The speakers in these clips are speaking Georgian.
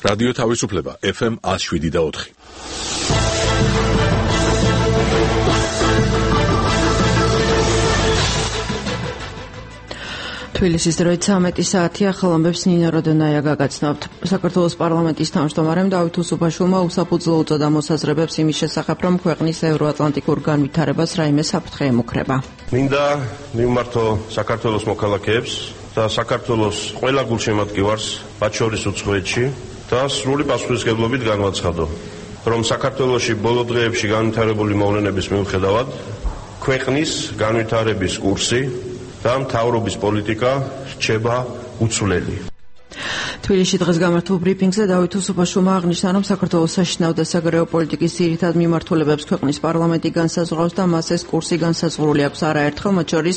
რადიო თავისუფლება FM 107.4. თბილისის დროით 13 საათია, ხელამბებს ნინო როდონაია გაგაცნობთ. საქართველოს პარლამენტის თავმჯდომარემ დავით უსუფაშვილმა უსაფუძვლო უწოდა მოსაზრებებს იმის შესახებ, რომ ქვეყნის ევროატლანტიკურ განვითარებას რაიმე საფრთხე ემუქრება. მინდა მივმართო საქართველოს მოქალაქეებს და საქართველოს ყველა გულშემატკივარს, მათ შორის უცხოეთში და სრული პასუხისმგებლობით განვაცხადო, რომ საქართველოში ბოლო დღეებში განვითარებული მოვლენების მიუხედავად ქვეყნის განვითარების კურსი და მთავრობის პოლიტიკა რჩება უცვლელი. თბილისში დღეს გამართულ ბრიფინგზე დავით უსუფაშვილმა აღნიშნა, რომ საქართველოს საშინაო და საგარეო პოლიტიკის ძირითად მიმართულებებს ქვეყნის პარლამენტი განსაზღვრავს და მას ეს კურსი განსაზღვრული აქვს არაერთხელ, მათ შორის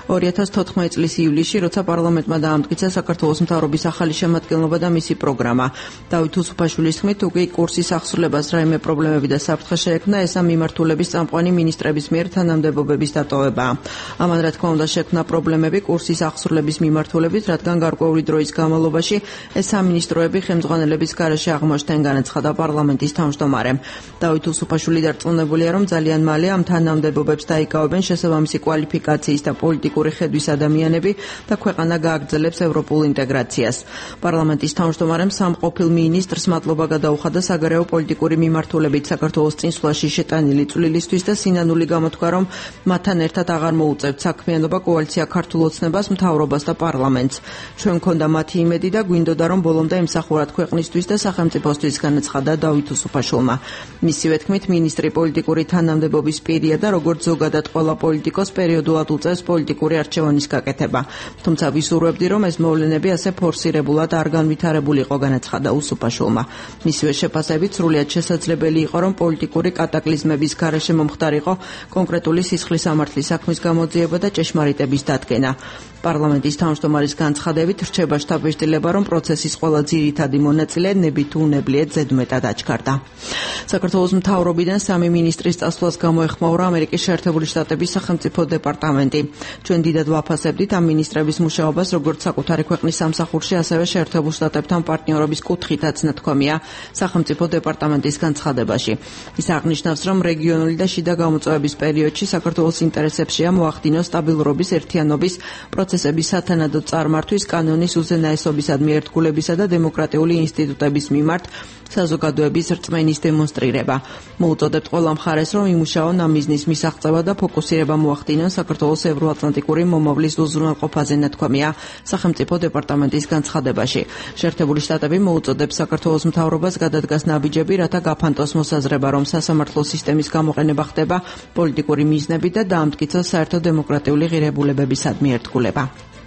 2014 წლის ივლისში, როცა პარლამენტმა დაამტკიცა საქართველოს მთავრობის ახალი შემადგენლობა და მისი პროგრამა. დავით უსუფაშვილის თქმით, უკვე კურსის აღსრულებას რაიმე პრობლემები და საფრთხე შეექმნა, ესა მიმართულების წამყვანი მინისტრების მიერ თანამდებობების დატოვებაა. ამან რა თქმა უნდა შექმნა პრობლემები კურსის აღსრულების მიმართულებით, რადგან გარკვეული დროის განმავლობაში ეს სამინისტროები ხელმძღვანელების გარეშე აღმოჩნდნენ, განაცხადა პარლამენტის თავმჯდომარემ. დავით უსუფაშვილი დარწმუნებულია, რომ ძალიან მალე ამ თანამდებობებს დაიკავებენ შესაბამისი კვალიფიკაციის და პოლიტიკური ხედვის ადამიანები და ქვეყანა გააგრძელებს ევროპულ ინტეგრაციას. პარლამენტის თავმჯდომარემ სამყოფილ მინისტრს მადლობა გადაუხადა საგარეო პოლიტიკური მიმართულებით საქართველოს წინსვლაში შეტანილი წვლილისთვის და სინანული გამოთქვა, რომ მათთან ერთად აღარ მოუწევთ საქმიანობა კოალიცია ქართულ ოცნებას, მთავრობას და პარლამენტს. ჩვენ გქონდა მათი იმედი და გვინდოდა, რომ ბოლომდე ემსახურათ ქვეყნისთვის და სახელმწიფოსთვის, განაცხადა დავით უსუფაშვილმა. მისივე თქმით, მინისტრი პოლიტიკური თანამდებობის პირია და როგორც ზოგადად ყველა პოლიტიკოს პერიოდულად უწევს პოლიტიკური არჩევანის გაკეთება. თუმცა ვისურვებდი, რომ ეს მოვლენები ასე ფორსირებულად არ განვითარებულიყო, განაცხადა უსუფაშვილმა. მისივე შეფასებით სრულიად შესაძლებელი იყო, რომ პოლიტიკური კატაკლიზმების გარეშე მომხდარიყო კონკრეტული სისხლის სამართლის საქმის გამოძიება და ჭეშმარიტების დადგენა. პარლამენტის თავმჯდომარის განცხადებით რჩება შთაბეჭდილება, რომ პროცესის ყველა ძირითადი მონაწილე ნებით უნებლიეთ ზედმეტად აჩქარდა. საქართველოს მთავრობიდან 3 მინისტრის წასვლას გამოეხმაურა ამერიკის შეერთებული შტატების სახელმწიფო დეპარტამენტი. ჩვენ დიდად ვაფასებდით ამ მინისტრების მუშაობას, როგორც საკუთარი ქვეყნის სამსახურში, ასევე შეერთებულ შტატებთან პარტნიორობის კუთხითაც ნათქვამია სახელმწიფო დეპარტამენტის განცხადებაში. ის აღნიშნავს, რომ რეგიონული და შიდა გამოწვევების პერიოდში საქართველოს ინტერესებშია მოახდინოს სტაბილურობის, ერთიანობის, პროცესების სათანადო წარმართვის, კანონის უზენაესობისადმი ერთგულებისა და დემოკრატიული ინსტიტუტების მიმართ საზოგადოების რწმენის დემონსტრირება. მოუწოდებთ ყველა მხარეს, რომ იმუშაონ ამ მიზნის მისაღწევა და ფოკუსირება მოახდინონ საქართველოს ევროატლანტიკური მომავლის უზრუნველყოფაზე, ნათქვამია სახელმწიფო დეპარტამენტის განცხადებაში. შეერთებული შტატები მოუწოდებს საქართველოს მთავრობას გადადგას ნაბიჯები, რათა გაფანტოს მოსაზრება, რომ სასამართლო სისტემის გამოყენება ხდება პოლიტიკური მიზნებით და დაამტკიცოს საერთო დემოკრატიული ღირებულებებისადმი ერთგულება.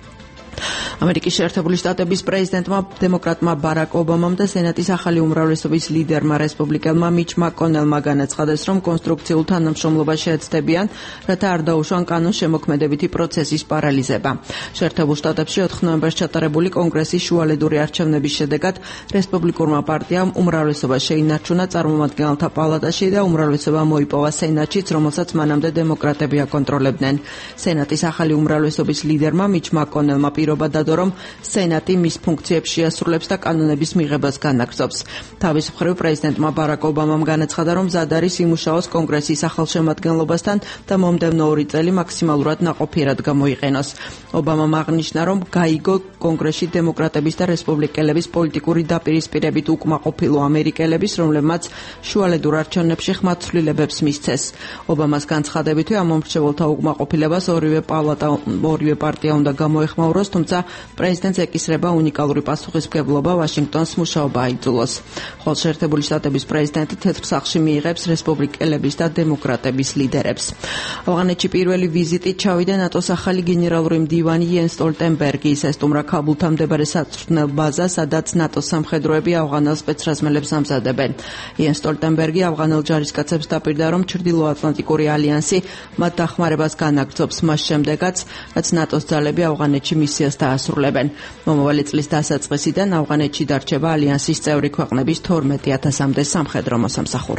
ამერიკის შეერთებული შტატების პრეზიდენტმა დემოკრატმა ბარაკ ობამამ და სენატის ახალი უმრავლესობის ლიდერმა რესპუბლიკელმა მიჩ მაკონელმა განაცხადეს, რომ კონსტრუქციულ თანამშრომლობას შეეცდებიან, რათა არ დაუშვან კანონს შემოქმედებითი პროცესის პარალიზება. შეერთებულ შტატებში 4 ნოემბერს ჩატარებული კონგრესის შუალედური არჩევნების შედეგად რესპუბლიკურმა პარტიამ უმრავლესობა შეინარჩუნა წარმომადგენელთა პალატაში და უმრავლესობა მოიპოვა სენატშიც, რომელსაც მანამდე დემოკრატები აკონტროლებდნენ. სენატის ახალი უმრავლესობის ლიდერმა მიჩ მაკონელმა პირობა დადო, რომ სენატი მის ფუნქციებს შეასრულებს და კანონების მიღებას განაგრძობს. თავის მხრივ პრეზიდენტმა ბარაკ ობამამ განაცხადა, რომ მზად არის იმუშაოს კონგრესის ახალ შემადგენლობასთან და მომდევნო 2 წელი მაქსიმალურად ნაყოფიერად გამოიყენოს. ობამამ აღნიშნა, რომ გაიგო კონგრესში დემოკრატების და რესპუბლიკელების პოლიტიკური დაპირისპირებით უკმაყოფილო ამერიკელების, რომლებმაც შუალედურ არჩევნებში ხმად ცვლილებებს მისცეს. ობამას განცხადებითი ამ მომრჩეველთა უკმაყოფილებას ორივე პარტია უნდა გამოეხმაუროს, თუმცა პრეზიდენტს ეკისრება უნიკალური პასუხისმგებლობა ვაშინგტონს მუშაობა აიძულოს. ხოლო შეერთებული შტატების პრეზიდენტი თეთრ სახლში მიიღებს რესპუბლიკელების და დემოკრატების ლიდერებს. ავღანეთში პირველი ვიზიტით ჩავიდა ნატოს ახალი გენერალური მდივანი იენს სტოლტენბერგი. ის ესტუმრა ქაბულთან მდებარე საწვრთნელ ბაზას, სადაც ნატოს სამხედროები ავღანელ სპეცრაზმელებს ამზადებენ. იენს სტოლტენბერგი ავღანელ ჯარისკაცებს დაპირდა, რომ ჩრდილოატლანტიკური ალიანსი მათ დახმარებას განაგრძობს მას შემდეგაც, რაც ნატოს ძალები ავღანეთში მისიას დაასრულებენ. მომავალი წლის დასაწყისიდან ავღანეთში დარჩება ალიანსის წევრი ქვეყნების 12,000-მდე სამხედრო მოსამსახურე.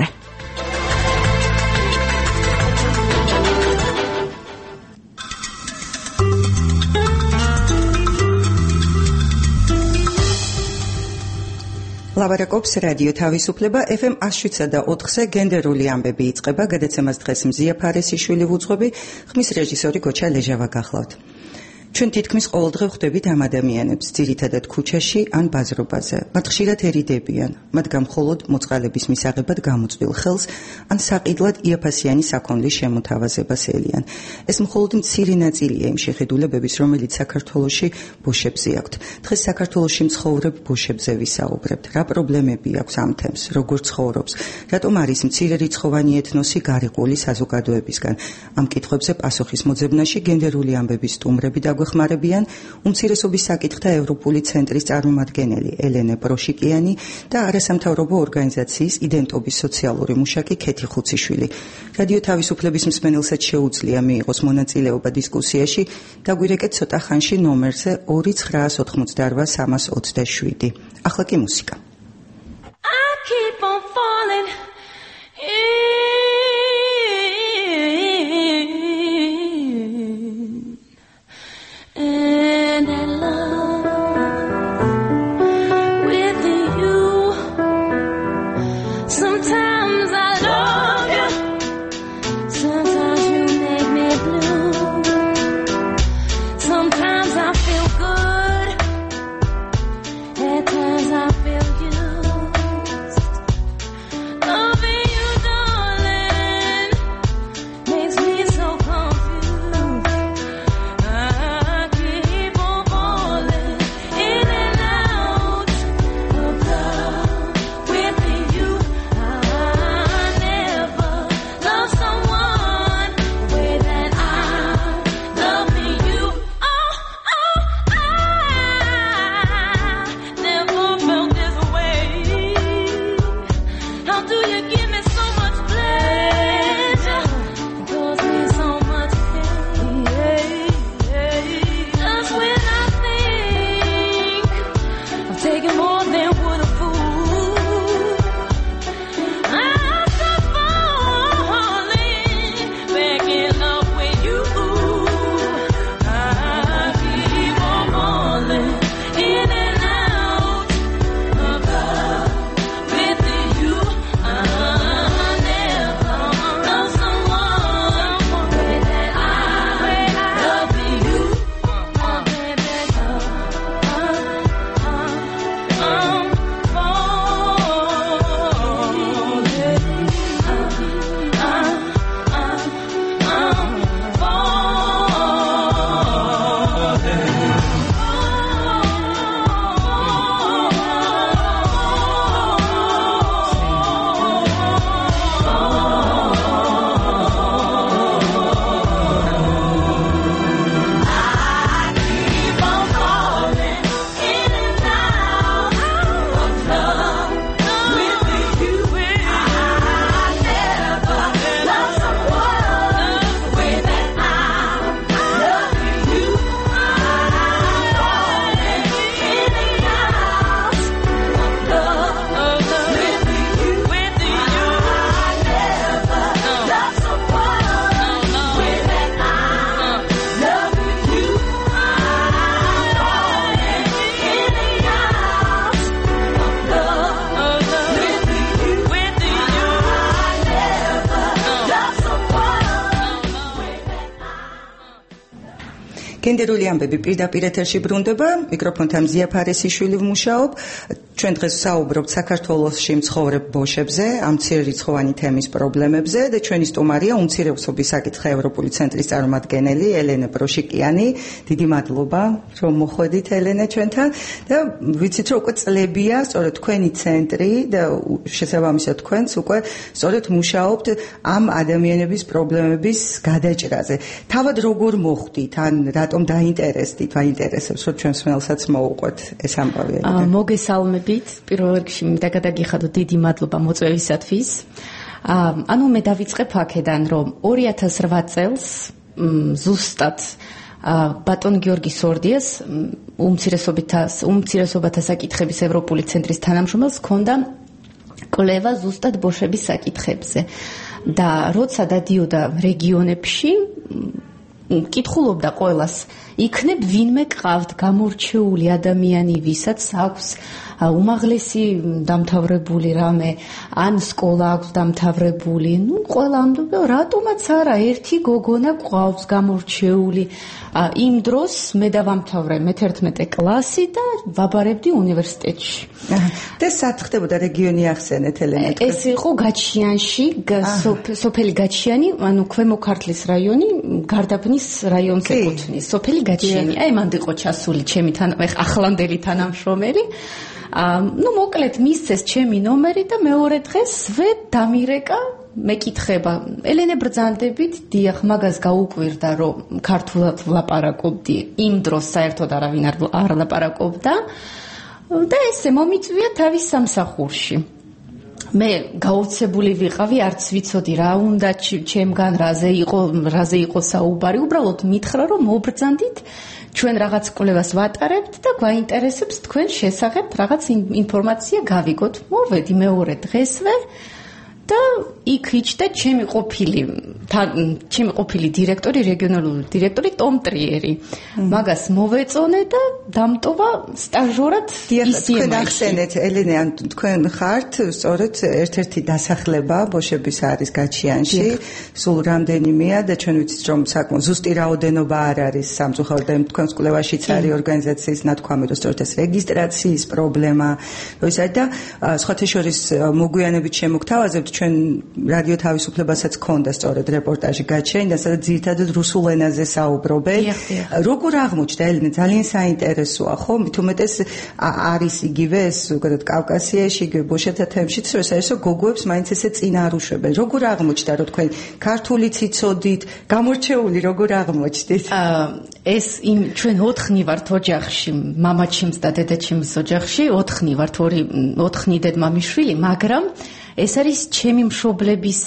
ლავარაკობს რადიო თავისუფლება FM 107.4-ზე გენდერული ამბები იწყება. გადაცემას დღეს მზია ფარესიშვილი ვუძღვები, ხმის რეჟისორი გოჩა ლეჟავა გახლავთ. ჩვენ თითქმის ყოველდღე ვხვდებით ამ ადამიანებს, ძირითადად ქუჩაში ან ბაზრობაზე. მათ ხშირად ერიდებიან, მაგრამ მხოლოდ მოწყალების მისაღებად გამოწვილ ხელს ან საყიდლად იაფასიანი საქონლის შემოთავაზებას ელიან. ეს მხოლოდ მცირე ნაწილია იმ შეხედულებების, რომელიც საქართველოში ბოშებზე აქვთ. დღეს საქართველოში მცხოვრებ ბოშებზე ვისაუბრებთ. რა პრობლემები აქვს ამ თემს, როგორ ცხოვრობს, რატომ არის მცირერიცხოვანი ეთნოსი გარიყული საზოგადოებისგან. ამ კითხვებზე პასუხის მოძებნაში გენდერული ამბების სტუმრები გვეხმარებიან უმცირესობის საკითხთა ევროპული ცენტრის წარმომადგენელი ელენე პროშიკიანი და არასამთავრობო ორგანიზაციის იდენტობის სოციალური მუშაკი ქეთი ხუციშვილი. რადიო თავისუფლების მსმენელსაც შეუძლია მიიღოს მონაწილეობა დისკუსიაში, დაგვირეკეთ ცოტა ხანში ნომერზე 2988327. ახლა კი მუსიკა. გენდერული ამბები პირდაპირ ეთერში ბრუნდება. მიკროფონთან მზია ფარესიშვილი ვმუშაობ. ჩვენ დღეს საუბრობთ საქართველოში მცხოვრებ ბოშებზე, ამ მცირერიცხოვანი თემის პრობლემებზე და ჩვენი სტუმარია უმცირესობის საკითხთა ევროპული ცენტრის წარმომადგენელი ელენე პროშიკიანი. დიდი მადლობა, რომ მოხვედით ელენე ჩვენთან და ვიცით რომ უკვე წლებია, სწორედ თქვენი ცენტრი და შესაბამისად თქვენც უკვე სწორედ მუშაობთ ამ ადამიანების პრობლემების გადაჭრაზე. თავად როგორ მოხვდით, ან რატომ დაინტერესდით, აინტერესებს, რომ ჩვენ მსმენელსაც მოუყვეთ ეს ამბავი? მოგესალმებით. პირველ რიგში მინდა გადაგიხადო დიდი მადლობა მოწვევისათვის. ანუ მე დავიწყებ აქედან, რომ 2008 წელს ზუსტად ბატონ გიორგი სორდიას უმცირესობათა საკითხების ევროპული ცენტრის თანამშრომელს ჰქონდა კვლევა ზუსტად ბოშების საკითხებზე. და როცა დადიოდა რეგიონებში, კითხულობდა ყველას, იქნებ ვინმე გყავთ გამორჩეული ადამიანი, ვისაც აქვს უმაღლესი დამთავრებული რამე, ან სკოლა აქვს დამთავრებული, ყველა ამბობ, რატომაც არა, ერთი გოგონა გვყავს გამორჩეული. იმ დროს მე დავამთავრე მე-11 კლასი და ვაბარებდი უნივერსიტეტში. და სად ხდებოდა რეგიონი ახსენეთ ელენე? ეს იყო გაჩიანში, სოფელი გაჩიანი, ანუ ქვემო ქართლის რაიონი, გარდაბნის რაიონს ეკუთვნის. სოფელი გაჩიანი. აი მანდ იყო ჩასული ჩემი ახლანდელი თანამშრომელი. მოკლედ მისცეს ჩემი ნომერი და მეორე დღესვე დამირეკა მეკითხება. ელენე ბრძანდებით, დიახ, მაგას გაუკვირდა, რომ ქართულად ვლაპარაკობდი. იმ დროს საერთოდ არავინ არ ლაპარაკობდა. და ესე მომიწვია თავის სამსახურში. მე გაოცებული ვიყავი, არც ვიცოდი რა უნდა ჩემგან, რაზე იყო საუბარი, უბრალოდ მითხრა, რომ მობრძანდით, ჩვენ რაღაც კვლევას ვატარებთ და გვაინტერესებს თქვენ შესახებ რაღაც ინფორმაცია გავიგოთ. მოვედი მეორე დღესვე და იქ იჯდა ჩემი ყოფილი დირექტორი, რეგიონალური დირექტორი ტომ ტრიერი. მაგას მოვეწონე და დამტოვა სტაჟორად ისიემში. თქვენ ახსენეთ, ელენე, ან თქვენ ხართ სწორედ ერთ-ერთი დასახლება ბოშების არის გაჩიანში, სულ რამდენიმეა და ჩვენ ვიცით, რომ საკმაოდ ზუსტი რაოდენობა არ არის სამწუხაროდ და თქვენს კვლევაშიც არის ორგანიზაციის ნათქვამი, რომ სწორედ ეს რეგისტრაციის პრობლემა, როისაც და სხვათა შორის მოგვიანებით შემოგთავაზებთ ჩვენ რადიო თავისუფლებასაც ქონდა სწორედ რეპორტაჟი გაჩენდა, სადაც ძირითადად რუსულ ენაზე საუბრობენ. როგორ აღმოჩნდა ელენე? ძალიან საინტერესოა, ხო? მით უმეტეს არის იგივე ეს ზოგადად კავკასიაში, იგივე ბოშეთა თემშიც, რომ საერთოდ გოგოებს მაინც ესე წინ არ უშვებენ. როგორ აღმოჩნდა, რომ თქვენ ქართულიც იცოდით, გამორჩეული როგორ აღმოჩნდით? ეს ჩვენ 4 ვართ ოჯახში, მამაჩემს და დედაჩემს ოჯახში, 4 ვართ, 4 დედმამიშვილი, მაგრამ ეს არის ჩემი მშობლების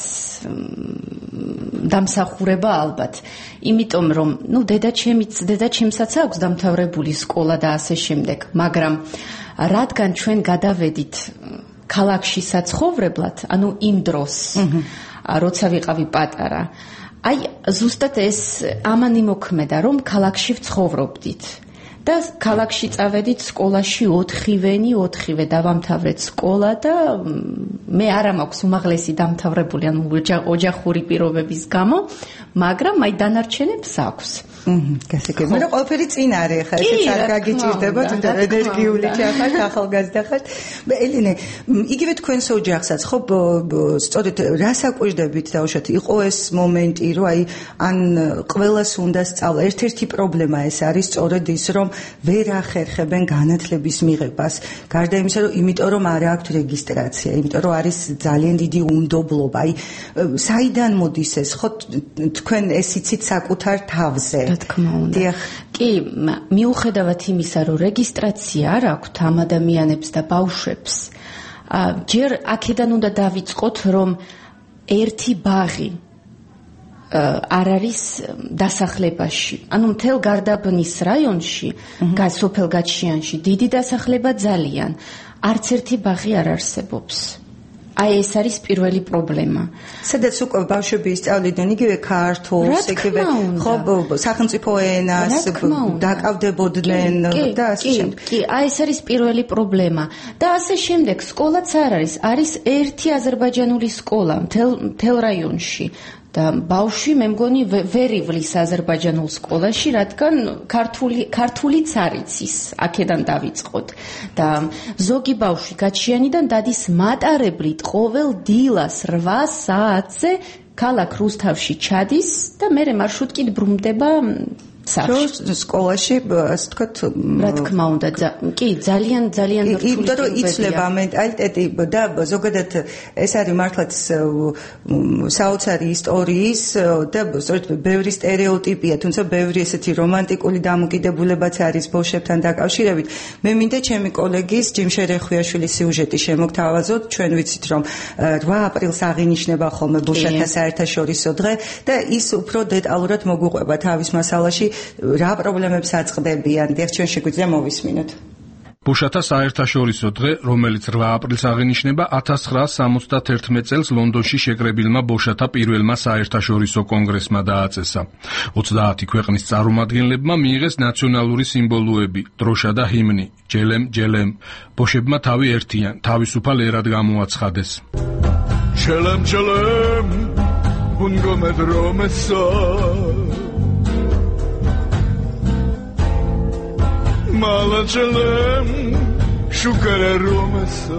დამსახურება ალბათ. იმიტომ რომ, დედაჩემსაც აქვს დამთავრებული სკოლა და ასე შემდეგ, მაგრამ რადგან ჩვენ გადავედით ქალაქში საცხოვრებლად, ანუ იმ დროს, როცა ვიყავი პატარა, აი ზუსტად ეს ამანი მოქმედა, რომ ქალაქში ვცხოვრობდით. და ქალაქში წავედით სკოლაში 4-ვე დავამთავრეთ სკოლა და მე არა მაქვს უმაღლესი დამთავრებული, ანუ ოჯახური პირობების გამო, მაგრამ აი დანარჩენებს აქვს. გასაგებია. მაგრამ ყველაფერი წინ არის, ხა ესეც არ გაგიჭირდება, თუნდაც ენერგიული ხართ, ახალგაზრდა ხართ. ელენე, იგივე თქვენს ოჯახსაც, ხო, სწორედ რას აკვირდებით დაუშვათ? იყო ეს მომენტი, რომ აი ან ყველას უნდა სწავლა. ერთ-ერთი პრობლემა ეს არის სწორედ ის, რომ ვერ ახერხებენ განათლების მიღებას. გარდა იმისა, რომ იმიტომ რომ არ აქვს რეგისტრაცია, იმიტომ რომ არის ძალიან დიდი უნდობლობა. აი საიდან მოდის ეს? ხო, თქვენ ეს იცით საკუთარ თავზე. რა თქმა უნდა. კი, მიუხედავად იმისა, რომ რეგისტრაცია არ აქვთ ამ ადამიანებს და ბავშვებს, ჯერ აქედან უნდა დავიწყოთ, რომ ერთი ბაღი არ არის დასახლებაში. ანუ მთელ გარდაბნის რაიონში, სოფელ გაჩიანში, დიდი დასახლება ძალიან, არც ერთი ბაღი არ არსებობს. აი ეს არის პირველი პრობლემა. სადაც უკვე ბავშვები ისწავლიდნენ იგივე ქართულს, იგივე ხო სახელმწიფო ენას, დაკავდებოდნენ და ასე შემდეგ. კი, აი ეს არის პირველი პრობლემა. და ასე შემდეგ, სკოლაც არ არის. არის ერთი აზერბაიჯანული სკოლა მთელ რაიონში. და ბავშვი მე მგონი ვერ ივლის აზერბაიჯანულ სკოლაში, რადგან ქართულიც არ იცის, აქედან დავიწყოთ. და ზოგი ბავშვი გაჩიანიდან დადის მატარებლით ყოველ დილას 8 საათზე ქალაქ რუსთავში ჩადის და მერე მარშრუტკით ბრუნდება სკოლაში, ასე ვთქვათ, რა თქმა უნდა, კი, ძალიან რთული. იმიტომ რომ იცლება მენტალიტეტი და ზოგადად ეს არის მართლაც საოცარი ისტორიის და სწორედ ბევრი სტერეოტიპია, თუმცა ბევრი ესეთი რომანტიკული დამოკიდებულებაც არის ბავშვებთან დაკავშირებით. მე მინდა ჩემი კოლეგის ჯიმ შერეხვიაშვილის სიუჟეტი შემოგთავაზოთ. ჩვენ ვიცით, რომ 8 აპრილს აღინიშნება ხოლმე ბავშვთა საერთაშორისო დღე და ის უფრო დეტალურად მოგვიყვება თავის მასალაში რა პრობლემებს აწყდებიან. დიახ, ჩვენ შეგვიძლია მოვისმინოთ. ბოშათა საერთაშორისო დღე, რომელიც 8 აპრილს აღინიშნება 1971 წელს ლონდონში შეკრებილმა ბოშათა პირველმა საერთაშორისო კონგრესმა დააწესა. 30 ქვეყნის წარმომადგენლებმა მიიღეს ნაციონალური სიმბოლოები, დროშა და ჰიმნი, ჯელემ, ჯელემ. ბოშებმა თავი ერთიან, თავისუფალ ერად გამოაცხადეს. ჯელემ, ჯელემ, უნგომედ რომესა Malacelem, șucare romesă.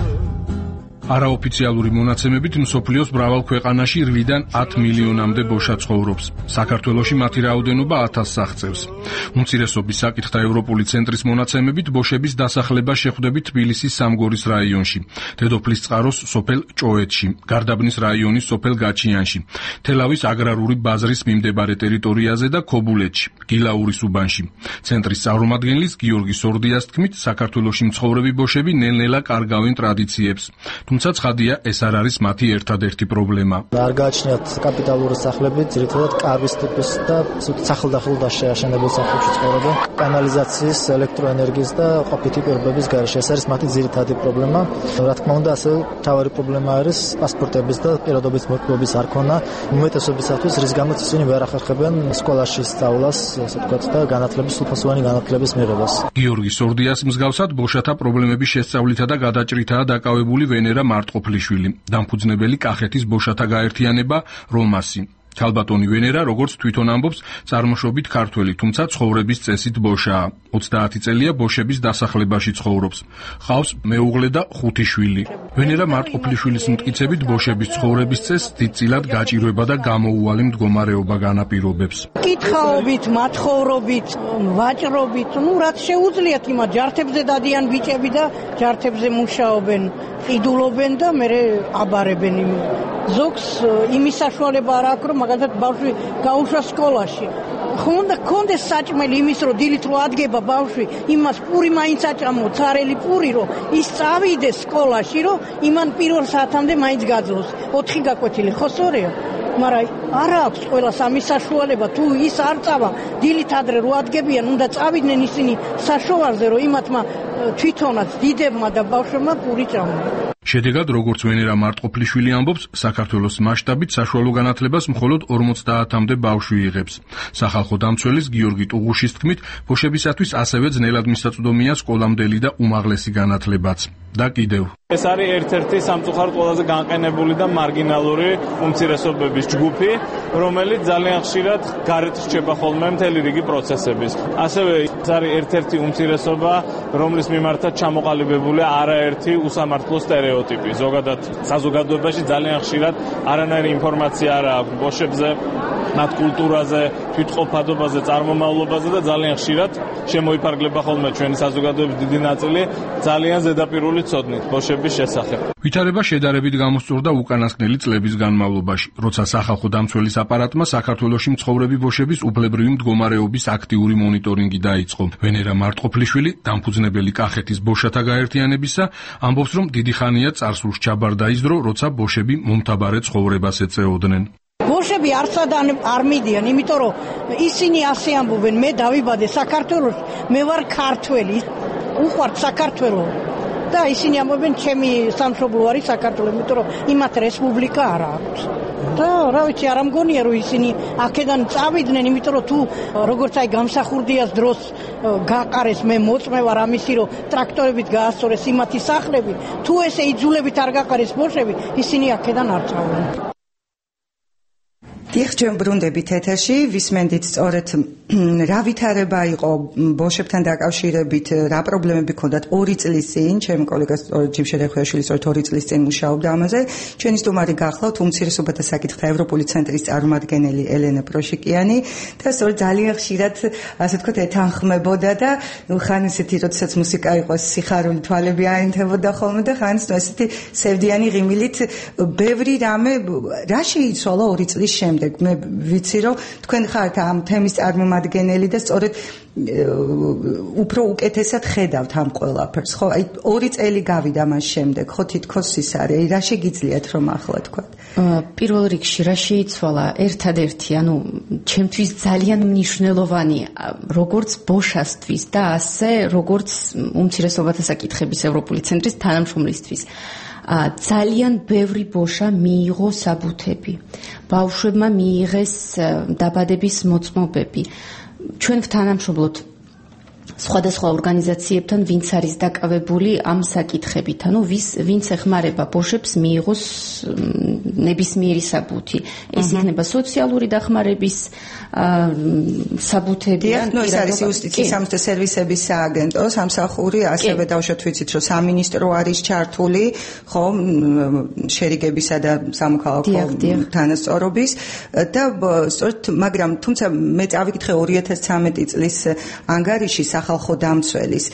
არაოფიციალური მონაცემებით მსოფლიოს მრავალ ქვეყანაში 8-დან 10 მილიონამდე ბოშა ცხოვრობს. საქართველოში მათი რაოდენობა 1000-ს აღწევს. უმცირესობის საკითხთა ევროპული ცენტრის მონაცემებით ბოშების დასახლება შეხვდებით თბილისის სამგორის რაიონში, დედოფლის წყაროს სოფელ ჭოეთში, გარდაბნის რაიონის სოფელ გაჩიანში, თელავის აგრარული ბაზრის მიმდებარე ტერიტორიაზე და ქობულეთში, გილაურის უბანში. ცენტრის წარმომადგენლის გიორგი სორდიას თქმით, საქართველოში მცხოვრები ბოშები ნელ-ნელა კარგავენ ტრადიციებს. თუმცა ცხადია, ეს არ არის მათი ერთადერთი პრობლემა. არ გააჩნიათ კაპიტალური სახლები, ძირითადად კარვის ტიპის და სახლ-დახლ შეაშენებულ სახლებში ცხოვრობენ. კანალიზაციის, ელექტროენერგიის და ყოფითი პირობების გარეშე. ეს არის მათი ძირითადი პრობლემა. რა თქმა უნდა, ასევე მთავარი პრობლემა არის პასპორტების და პირადობის მორგების არქონა. უმეტესობისათვის, რის გამოც ისინი ვერ ახერხებენ სკოლაში სწავლას, ასე ვთქვათ, და განათლების სრულფასოვანი განათლების მიღებას. გიორგი სორდიას მსგავსად ბოშათა პრობლემების შესწავლითა და გადაჭრითაა დაკავებული ვენერა მარტყოფლიშვილი, დამფუძნებელი კახეთის ბოშათა გაერთიანება რომასი. ქალბატონი ვენერა, როგორც თვითონ ამბობს, წარმოშობით ქართველი, თუმცა ცხოვრების წესით ბოშაა. 30 წელია ბოშების დასახლებაში ცხოვრობს. ჰყავს მეუღლე და 5 შვილი. ვენერა მარტყოფლიშვილის მტკიცებით ბოშების ცხოვრების წესს დიდწილად გაჭირვება და გამოუვალი მდგომარეობა განაპირობებს. კითხაობით, მათხოვრობით, ვაჭრობით, რაც შეუძლიათ იმათ ჯართებზე დადიან ბიჭები და ჯართებზე მუშაობენ, ყიდულობენ და მერე აბარებენ იმ. ზოგს იმის საშუალება არ აქვს, რომ მაგალითად ბავშვი გაუშვა სკოლაში. ხონდა კონდეს საჭმელი იმის, რომ დილით რო ადგება ბავშვი, იმას პური მაინც აჭამო, ცარელი პური, რომ ის წავიდეს სკოლაში, რომ იმან პირველ საათამდე მაინც გაძლოს. 4 გაკვეთილი ხო სწორია? მაგრამ არა აქვს ყველას ამის საშუალება, თუ ის არ წავა დილით ადრე რო ადგებიან, უნდა წავიდნენ ისინი საშოვარზე, რომ იმათმა თვითონაც დიდებმა და ბავშვებმა პური ჭამონ. შედეგად, როგორც ვენერა მარტყოფლიშვილი ამბობს, საქართველოს მასშტაბით საშუალო განათლებას მხოლოდ 50-მდე ბავშვი იღებს. სახალხო დამცველის გიორგი ტუღუშის თქმით, ბოშებისათვის ასევე ძნელად მისაწვდომია სკოლამდელი და უმაღლესი განათლებაც. და კიდევ ეს არის ერთ-ერთი სამწუხაროდ ყველაზე განყენებული და მარგინალური უმცირესობების ჯგუფი, რომელიც ძალიან ხშირად გარეთ რჩება ხოლმე მთელი რიგი პროცესების. ასევე ეს არის ერთ-ერთი უმცირესობა, რომლის მიმართაც ჩამოყალიბებულია არაერთი უსამართლო სტერეოტიპი. ზოგადად საზოგადოებაში ძალიან ხშირად არანაირი ინფორმაცია არ აქვს ბოშებზე, მათ კულტურაზე, თვითყოფადობაზე, წარმომავლობაზე და ძალიან ხშირად შემოიფარგლება ხოლმე ჩვენი საზოგადოების დიდი ნაწილი ძალიან ზედაპირული ცოდნით ბოშების შესახებ. ვითარება შედარებით გამოსწორდა უკანასკნელი წლების განმავლობაში, როცა სახალხო დამცველის აპარატმა საქართველოში მცხოვრები ბოშების უფლებრივი მდგომარეობის აქტიური მონიტორინგი დაიწყო. ვენერა მარტყოფლიშვილი, დამფუძნებელი კახეთის ბოშათა გაერთიანებისა, ამბობს, რომ დიდი ხანია წარსულს ჩაბარდაიზდრო, როცა ბოშები მომთაბარე ცხოვრებას ეწეოდნენ. ბოშები არსადან არ მიდიან, იმიტომ რომ ისინი ასე ამბობენ, მე დავიბადე საქართველოში, მე ვარ ქართველი, უყვართ საქართველო. და ისინი ამბობენ, ჩემი სამშობლო არის საქართველო, იმიტომ რომ იმათ რესპუბლიკა არ აქვს. და რა ვიცი, არ ამგონია რომ ისინი აქედან წავიდნენ, იმიტომ რომ თუ როგორც აი გამსახურდიას დროს გაყარეს, მე მოწმე ვარ ამისი, რომ ტრაქტორებით გაასწორეს იმათი სახლები, თუ ესე იძულებით არ გაყარეს ბოშები, ისინი აქედან არ წავიდნენ. დიახ, ჩვენ ბრუნდებით ეთერში, ვისმენდით სწორედ რა ვითარება იყო ბოშებთან დაკავშირებით, რა პრობლემები ჰქონდათ 2 წლის წინ, ჩემი კოლეგა ჯიმშე რეხუიაშვილი სწორედ 2 წლის წინ მუშაობდა ამაზე. ჩვენი სტუმარი გახლავთ უმცირესობათა საკითხთა ევროპული ცენტრის წარმომადგენელი ელენე პროშიკიანი და სწორედ ძალიან ხშირად, ასე ვთქვათ, ეთანხმებოდა და ხან ისეთი, როდესაც მუსიკა იყო, სიხარული თვალები აინთებოდა ხოლმე და ხან ესეთი სევდიანი ღიმილით ბევრი რამე რა შეიცვალა 2 წლის შემდეგ. მე ვიცი, რომ თქვენ ხართ ამ თემის წარმომადგენელი წარმომადგენელი და სწორედ უფრო უკეთესად ხედავთ ამ ყველაფერს. ხო, აი 2 წელი გავიდა მას შემდეგ, ხო თითქოს ის არის. აი რა შეგიძლიათ რომ ახლა თქვა? პირველ რიგში რა შეიცვალა ერთადერთი, ანუ ჩემთვის ძალიან მნიშვნელოვანი როგორც ბოშასთვის და ასე როგორც უმცირესობათა საკითხების ევროპული ცენტრის თანამშრომლისთვის. ძალიან ბევრი ბოშა მიიღო საბუთები. ბავშვებმა მიიღეს დაბადების მოწმობები. ჩვენ ვთანამშრომლობთ სხვადასხვა ორგანიზაციებთან, ვინც არის დაკავებული ამ საკითხებით, ანუ ვინც ეხმარება ბოშებს მიიღოს ნებისმიერი საბუთი. ეს იქნება სოციალური დახმარების საბუთები, ანუ ეს არის იუსტიციის სამართლის სერვისების სააგენტო, სამსახური, ასევე დავუშვათ ვიცით, რომ სამინისტრო არის ჩართული, ხო, შერიგებისა და სამოქალაქო თანასწორობის და სწორედ, მაგრამ თუმცა მე წავიკითხე 2013 წლის ანგარიში სახალხო დამცველის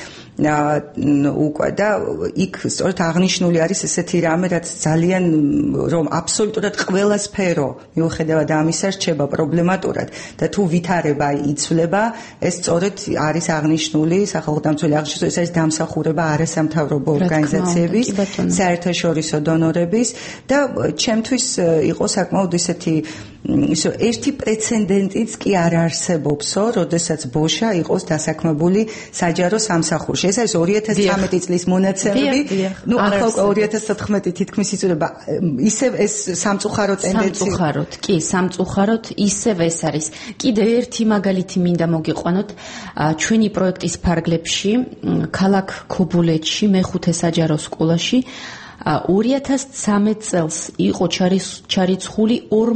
უკვე და იქ სწორედ აღნიშნული არის ესეთი რამე, რაც ძალიან რომ აბსოლუტურად ყველა სფერო მიუხედავად ამისა რჩება პრობლემატურად და თუ ვითარება იცვლება, ეს სწორედ არის აღნიშნული სახალხო დამცველი აღნიშნული, ეს არის დამსახურება არასამთავრობო ორგანიზაციების, საერთაშორისო დონორების და ჩემთვის იყო საკმაოდ ისეთი ერთი პრეცედენტიც კი არ არსებობსო, როდესაც ბოშა იყოს დასაქმებული საჯარო სამსახურში. ეს არის 2013 წლის მონაცემები. ნუ ახლა 2014 თითქმის იწურება ისევ ეს სამწუხარო ტენდენცია. სამწუხაროდ, კი, სამწუხაროდ ისევ ეს არის. კიდევ ერთი მაგალითი მინდა მოგიყვანოთ. ჩვენი პროექტის ფარგლებში, ქალაქ ქობულეთში, მეხუთე საჯარო სკოლაში 2013 წელს იყო ჩარიცხული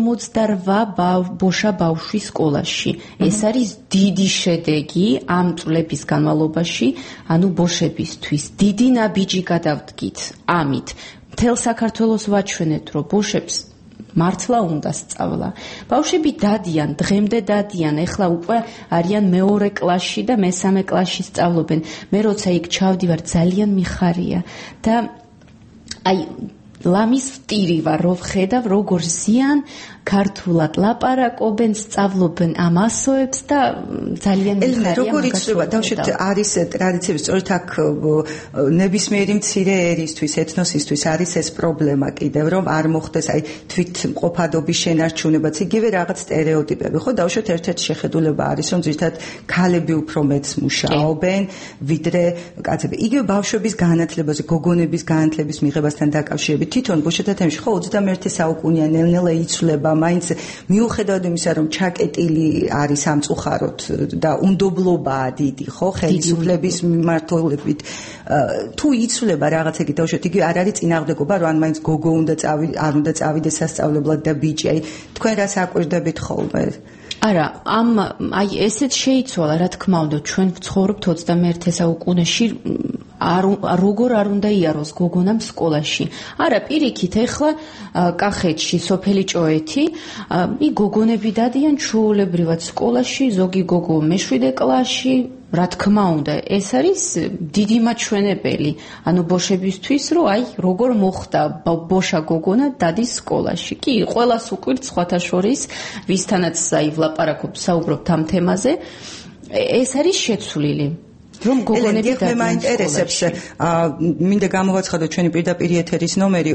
48 ბოშა ბავშვი სკოლაში. ეს არის დიდი შედეგი ამ წლების განმავლობაში, ანუ ბოშებისთვის. დიდი ნაბიჯი გადავდგით ამით. მთელ საქართველოს ვაჩვენეთ, რომ ბოშებს მართლა უნდა სწავლა. ბავშვები დადიან, დღემდე დადიან, ეხლა უკვე არიან მეორე კლასში და მესამე კლასში სწავლობენ. მე როცა იქ ჩავდივარ, ძალიან მიხარია და აი ლამის ვტირი ვარ, რომ ვხედავ როგორ ზიან ქართულად ლაპარაკობენ, სწავლობენ ამ ასოებს და ძალიან მიხარია. როგორ იცვლება, დავშეთ არის ტრადიციები, სწორედ აქ ნებისმიერი მცირე ერისთვის, ეთნოსისთვის არის ეს პრობლემა კიდევ, რომ არ მოხდეს აი თვითმყოფადობის შენარჩუნებაც, იგივე რაღაც სტერეოტიპები, ხო, დავშეთ ერთ-ერთი შეხედულება არის, რომ ზუსტად ქალები უფრო მეც მუშაობენ, ვიდრე კაცები. იგივე ბავშვების განათლებაზე, გოგონების განათლების მიღებასთან დაკავშირებით, თვითონ ბოშათა თემში, ხო, 21 საუკუნეა ნელ-ნელა იცვლება, მაინც მიუხედავად იმისა, რომ ჩაკეტილი არის სამწუხაროდ და უნდობლობაა დიდი, ხო, ხელისუფლების მიმართულებით, თუ იცვლება რაღაცა იგი დავუშვათ, იგი არ არის წინააღმდეგობა, რომ ან მაინც გოგო უნდა არ უნდა წავიდეს სასწავლებლად და ბიჭი, აი თქვენ რას აკვირდებით ხოლმე? არა, აი ესეც შეიცვალა, რა თქმა უნდა, ჩვენ ვცხოვრობთ 21 საუკუნეში, როგორ არ უნდა იაროს გოგონამ სკოლაში. არა, პირიქით, ეხლა კახეთში, სოფელი ჭოეთი, გოგონები დადიან ჩვეულებრივად სკოლაში, ზოგი გოგო მე-7 კლასში, რა თქმა უნდა, ეს არის დიდი მაჩვენებელი, ანუ ბოშებისთვის, რომ აი როგორ მოხდა ბოშა გოგონა დადის სკოლაში. კი, ყველას უყვირთ სხვათა შორის, ვისთანაც აი ვლაპარაკობ, საუბრობთ ამ თემაზე, ეს არის შეცვლილი. რომ გოგონები დადიან მაინტერესებს, მინდა გამოვაცხადოთ ჩვენი პირდაპირ ეთერის ნომერი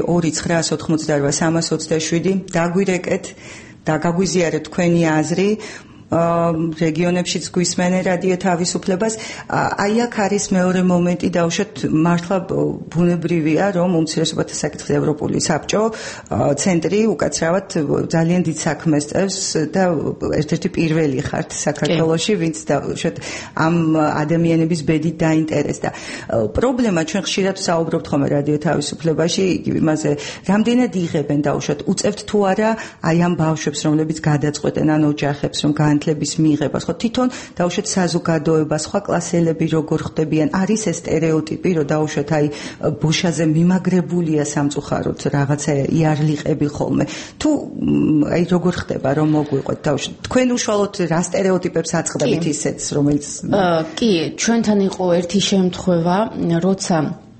2988327, დაგვირეკეთ და გაგვიზიარეთ თქვენი აზრი. რეგიონებშიც გვისმენენ რადიო თავისუფლებას. აი აქ არის მეორე მომენტი, დავუშვათ, მართლა ბუნებრივია, რომ უმცირესობათა საკითხების ევროპული საბჭო ცენტრი უკაცრავად ძალიან დიდ საქმეს წევს და ერთ-ერთი პირველი ხართ საქართველოში, ვინც დავუშვათ ამ ადამიანების ბედით დაინტერესდა. პრობლემა ჩვენ ხშირად საუბრობთ ხოლმე რადიო თავისუფლებაში, იმაზე, რამდენად იღებენ დავუშვათ, უწევთ თუ არა აი ამ ბავშვებს, რომლებიც გადაწყვეტენ ან ოჯახებს, რომ განათლების მიღებას, ხო თვითონ დავუშვათ საზოგადოება, სხვა კლასელები როგორ ხდებიან, არის ეს სტერეოტიპი, რომ დავუშვათ აი ბოშაზე მიმაგრებულია სამწუხაროდ რაღაცა იარლიყები ხოლმე. თუ აი როგორ ხდება, რომ მოგვიყვეთ დავუშვათ, თქვენ უშუალოდ რა სტერეოტიპებს აწყდებით ისეთს, რომელიც კი, ჩვენთან იყო ერთი შემთხვევა, როცა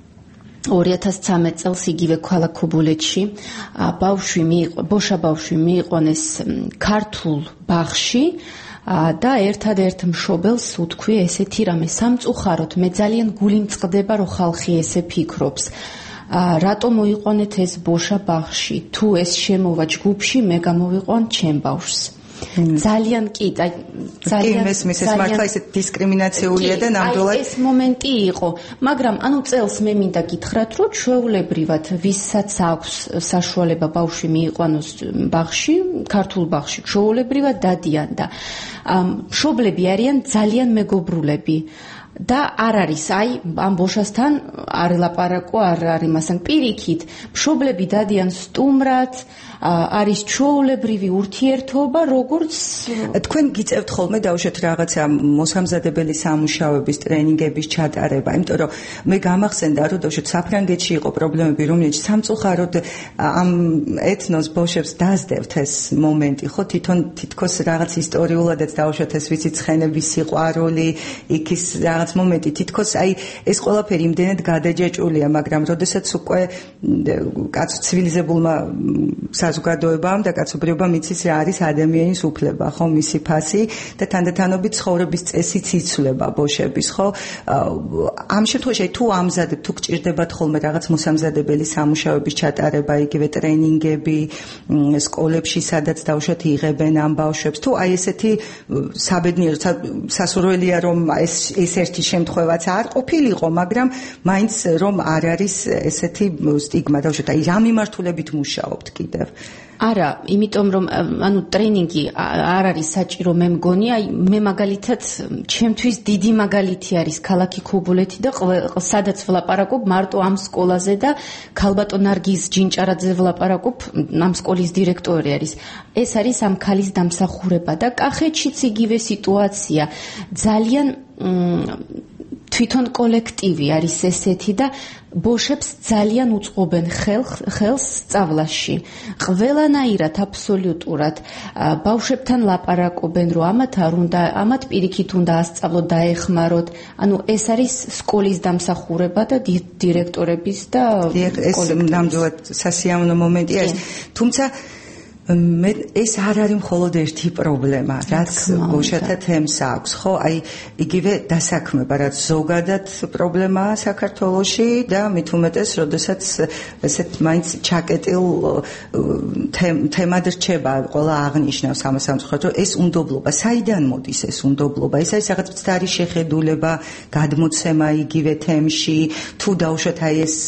2013 წელს იგივე ქალაქ ქობულეთში ბოშა ბავშვი მიიყვანეს ქართულ ბაღში და ერთადერთ მშობელს უთქვი ესეთი რამე სამწუხაროდ მე ძალიან გული მწყდება რომ ხალხი ესე ფიქრობს რატომ მოიყვანეთ ეს ბოშა ბაღში თუ ეს შემოვა ჯგუფში მე გამოვიყვან ჩემ ბავშვს ძალიან კი ძალიან ეს მართლა ისე დისკრიმინაციულია და ნამდვილად ეს მომენტი იყო მაგრამ ანუ წელს მე მინდა გითხრათ რომ ჩვეულებრივად ვისაც აქვს საშუალება ბავშვი მიიყვანოს ბაღში ქართულ ბაღში ჩვეულებრივად დადიან და მშობლები არიან ძალიან მეგობრულები და არ არის აი ამ ბოშასთან არ ელაპარაკო არ არის მასთან პირიქით მშობლები დადიან სტუმრად არის ჩვეულებრივი ურთიერთობა როგორც თქვენ გიწევთ ხოლმე დავუშვათ რაღაცა მოსამზადებელი სამუშაოების ტრენინგების ჩატარება იმიტომ რომ მე გამახსენდა რომ დავუშვათ საფრანგეთში იყო პრობლემები რომელიც სამწუხაროდ ამ ეთნოს ბოშებს დაძდევთ ეს მომენტი ხო თვითონ თითქოს რაღაც ისტორიულადაც დავუშვათ ეს ვიცით ცხენების სიყვარული იქის რაღაც მომენტი თითქოს აი ეს ყველაფერი იმდენად გადაჯაჭვულია მაგრამ როდესაც უკვე კაც ცივილიზებულმა საზოგადოებამ და კაცობრიობამ იცის რა არის ადამიანის უფლება ხო მისი ფასი და თანდათანობით ცხოვრების წესიც იცვლება ბოშების ხო ამ შემთხვევაში თუ ამზადებთ თუ გჭირდებათ ხოლმე რაღაც მოსამზადებელი სამუშაოების ჩატარება იგივე ტრენინგები სკოლებში სადაც დავუშვათ იღებენ ამ ბავშვებს თუ აი ესეთი საბედნიერო სასურველია რომ ეს ერთი შემთხვევაც არ ყოფილიყო მაგრამ მაინც რომ არ არის ესეთი სტიგმა დავუშვათ აი რა მიმართულებით მუშაობთ კიდევ არა, იმიტომ რომ ანუ ტრენინგი არ არის საჭირო მე მგონი, აი მე მაგალითად ჩემთვის დიდი მაგალითი არის ქალაქი ქობულეთი და სადაც ვლაპარაკობ მარტო ამ სკოლაზე და ქალბატონ ნარგიზ ჯინჭარაძე ვლაპარაკობ ამ სკოლის დირექტორი არის. ეს არის ამ ქალის დამსახურება და კახეთშიც იგივე სიტუაცია. ძალიან თვითონ კოლექტივი არის ესეთი და ბოშებს ძალიან უწყობენ ხელს სწავლაში. ყველანაირად აბსოლუტურად ბავშვებთან ლაპარაკობენ, რომ ამათ არ უნდა, ამათ პირიქით უნდა ასწავლოთ, დაეხმაროთ. ანუ ეს არის სკოლის დამსახურება და დირექტორების და ეს ნამდვილად სასიამოვნო მომენტია ეს. თუმცა ეს არ არის მხოლოდ ერთი პრობლემა, რაც ბოშათა თემს აქვს, ხო? აი, იგივე დასაქმება, რაც ზოგადად პრობლემაა საქართველოში და მით უმეტეს, როდესაც ესეთ მაინც ჩაკეტილ თემად რჩება, ყველა აღნიშნავს ამას სამწუხაროდ, რომ ეს უნდობლობა, საიდან მოდის ეს უნდობლობა? ეს არის რაღაც მცდარი შეხედულება, გადმოცემა იგივე თემში, თუ დავუშვათ აი ეს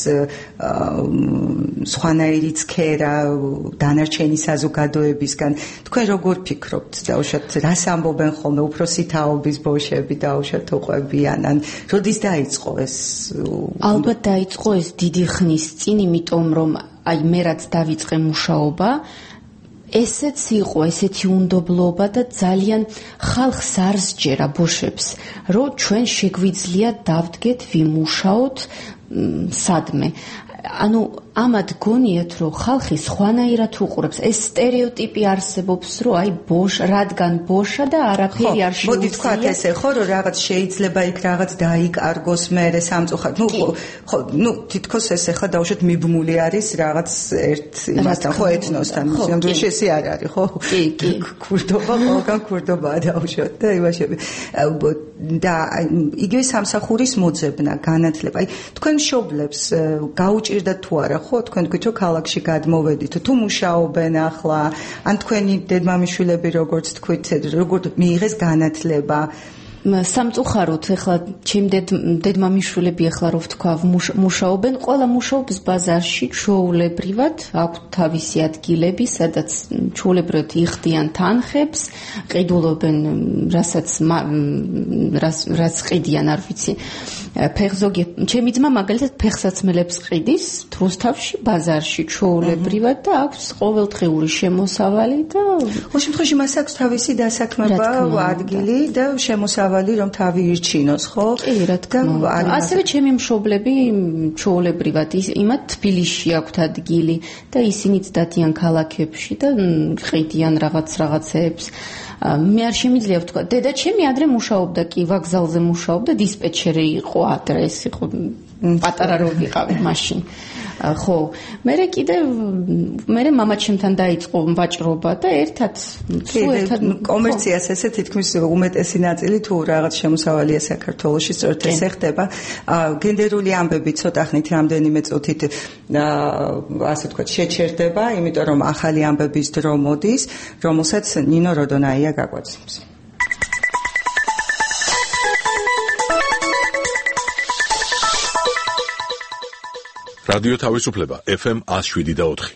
სხვანაირი ცქერა, დანარჩენი საზოგადოებისგან თქვენ როგორ ფიქრობთ დავუშვათ რას ამბობენ ხოლმე უფროსი თაობის ბოშები დავუშვათ უყვებიან ან როდის დაიწყო ეს ალბათ დაიწყო ეს დიდი ხნის წინ იმიტომ რომ აი მე რაც დავიწყე მუშაობა ესეც იყო ესეთი უნდობლობა და ძალიან ხალხს არ სჯერა ბოშებს რომ ჩვენ შეგვიძლია დავდგეთ ვიმუშაოთ სადმე ანუ ამად გონიათ რომ ხალხი სხვანაირად უყურებს ეს სტერეოტიპი არსებობს რომ აი რადგან ბოშა და არაფერი არ შეუძლია მოდი თქვათ ესე ხო რომ რაღაც შეიძლება იქ რაღაც დაიკარგოს მერე სამწუხაროდ ნუ თითქოს ესე ხა დავუშვათ მიბმული არის რაღაც ერთ იმასთან ხო ეთნოსთან შემდგომში ესე არ არის ხო კი ქურდობა ყველგან ქურდობაა დავუშვათ და იმაშები და იგივე სამსახურის მოძებნა განათლება აი თქვენ მშობლებს გაუჭირდა თუ არა ხო თქვენ თქვით რომ ქალაქში გადმოვედით თუ მუშაობენ ახლა ან თქვენი დედმამიშვილები როგორც თქვით როგორ მიიღეს განათლება სამწუხაროდ ეხლა ჩემ დედმამიშვილები ეხლა რო ვთქვა მუშაობენ ყველა მუშაობს ბაზარში ჩვეულებრივად აქვს თავისი ადგილები სადაც ჩვეულებრივად იხდიან თანხებს ყიდულობენ რაც ყიდიან არ ვიცი ფეხზოგი ჩემი ძმა მაგალითად ფეხსაცმელებს ყიდის თრუსთავში ბაზარში ჩვეულებრივად და აქვს ყოველდღიური შემოსავალი და ყოველ შემთხვევაში მას აქვს თავისი დასაქმება ადგილი და შემოსავალი რომ თავი ირჩინოს ხო? კი, რა თქმა უნდა. ასევე ჩემი მშობლები ჩვეულებრივად იმათ თბილისში აქვთ ადგილი და ისინიც დადიან ქალაქებში და ყიდიან რაღაცეებს. მე არ შემიძლია ვთქვა, დედა ჩემი ადრე მუშაობდა კი ვაგზალზე მუშაობდა, დისპეჩერი იყო ადრე, ეს იყო პატარა რო ვიყავი მაშინ. ხო, მე კიდევ მამაჩემთან დაიწყო ვაჭრობა და ერთად კომერციას ესე თითქმის უმეტესი ნაწილი თუ რაღაც შემოსავალია საქართველოში სწორედ ეს ხდება. გენდერული ამბები ცოტა ხნით რამდენიმე წუთით ასე ვთქვათ შეჩერდება, იმიტომ რომ ახალი ამბების დრო მოდის, რომელსაც ნინო როდონაია გაგვაცნობს. რადიო თავისუფლება FM 107.4.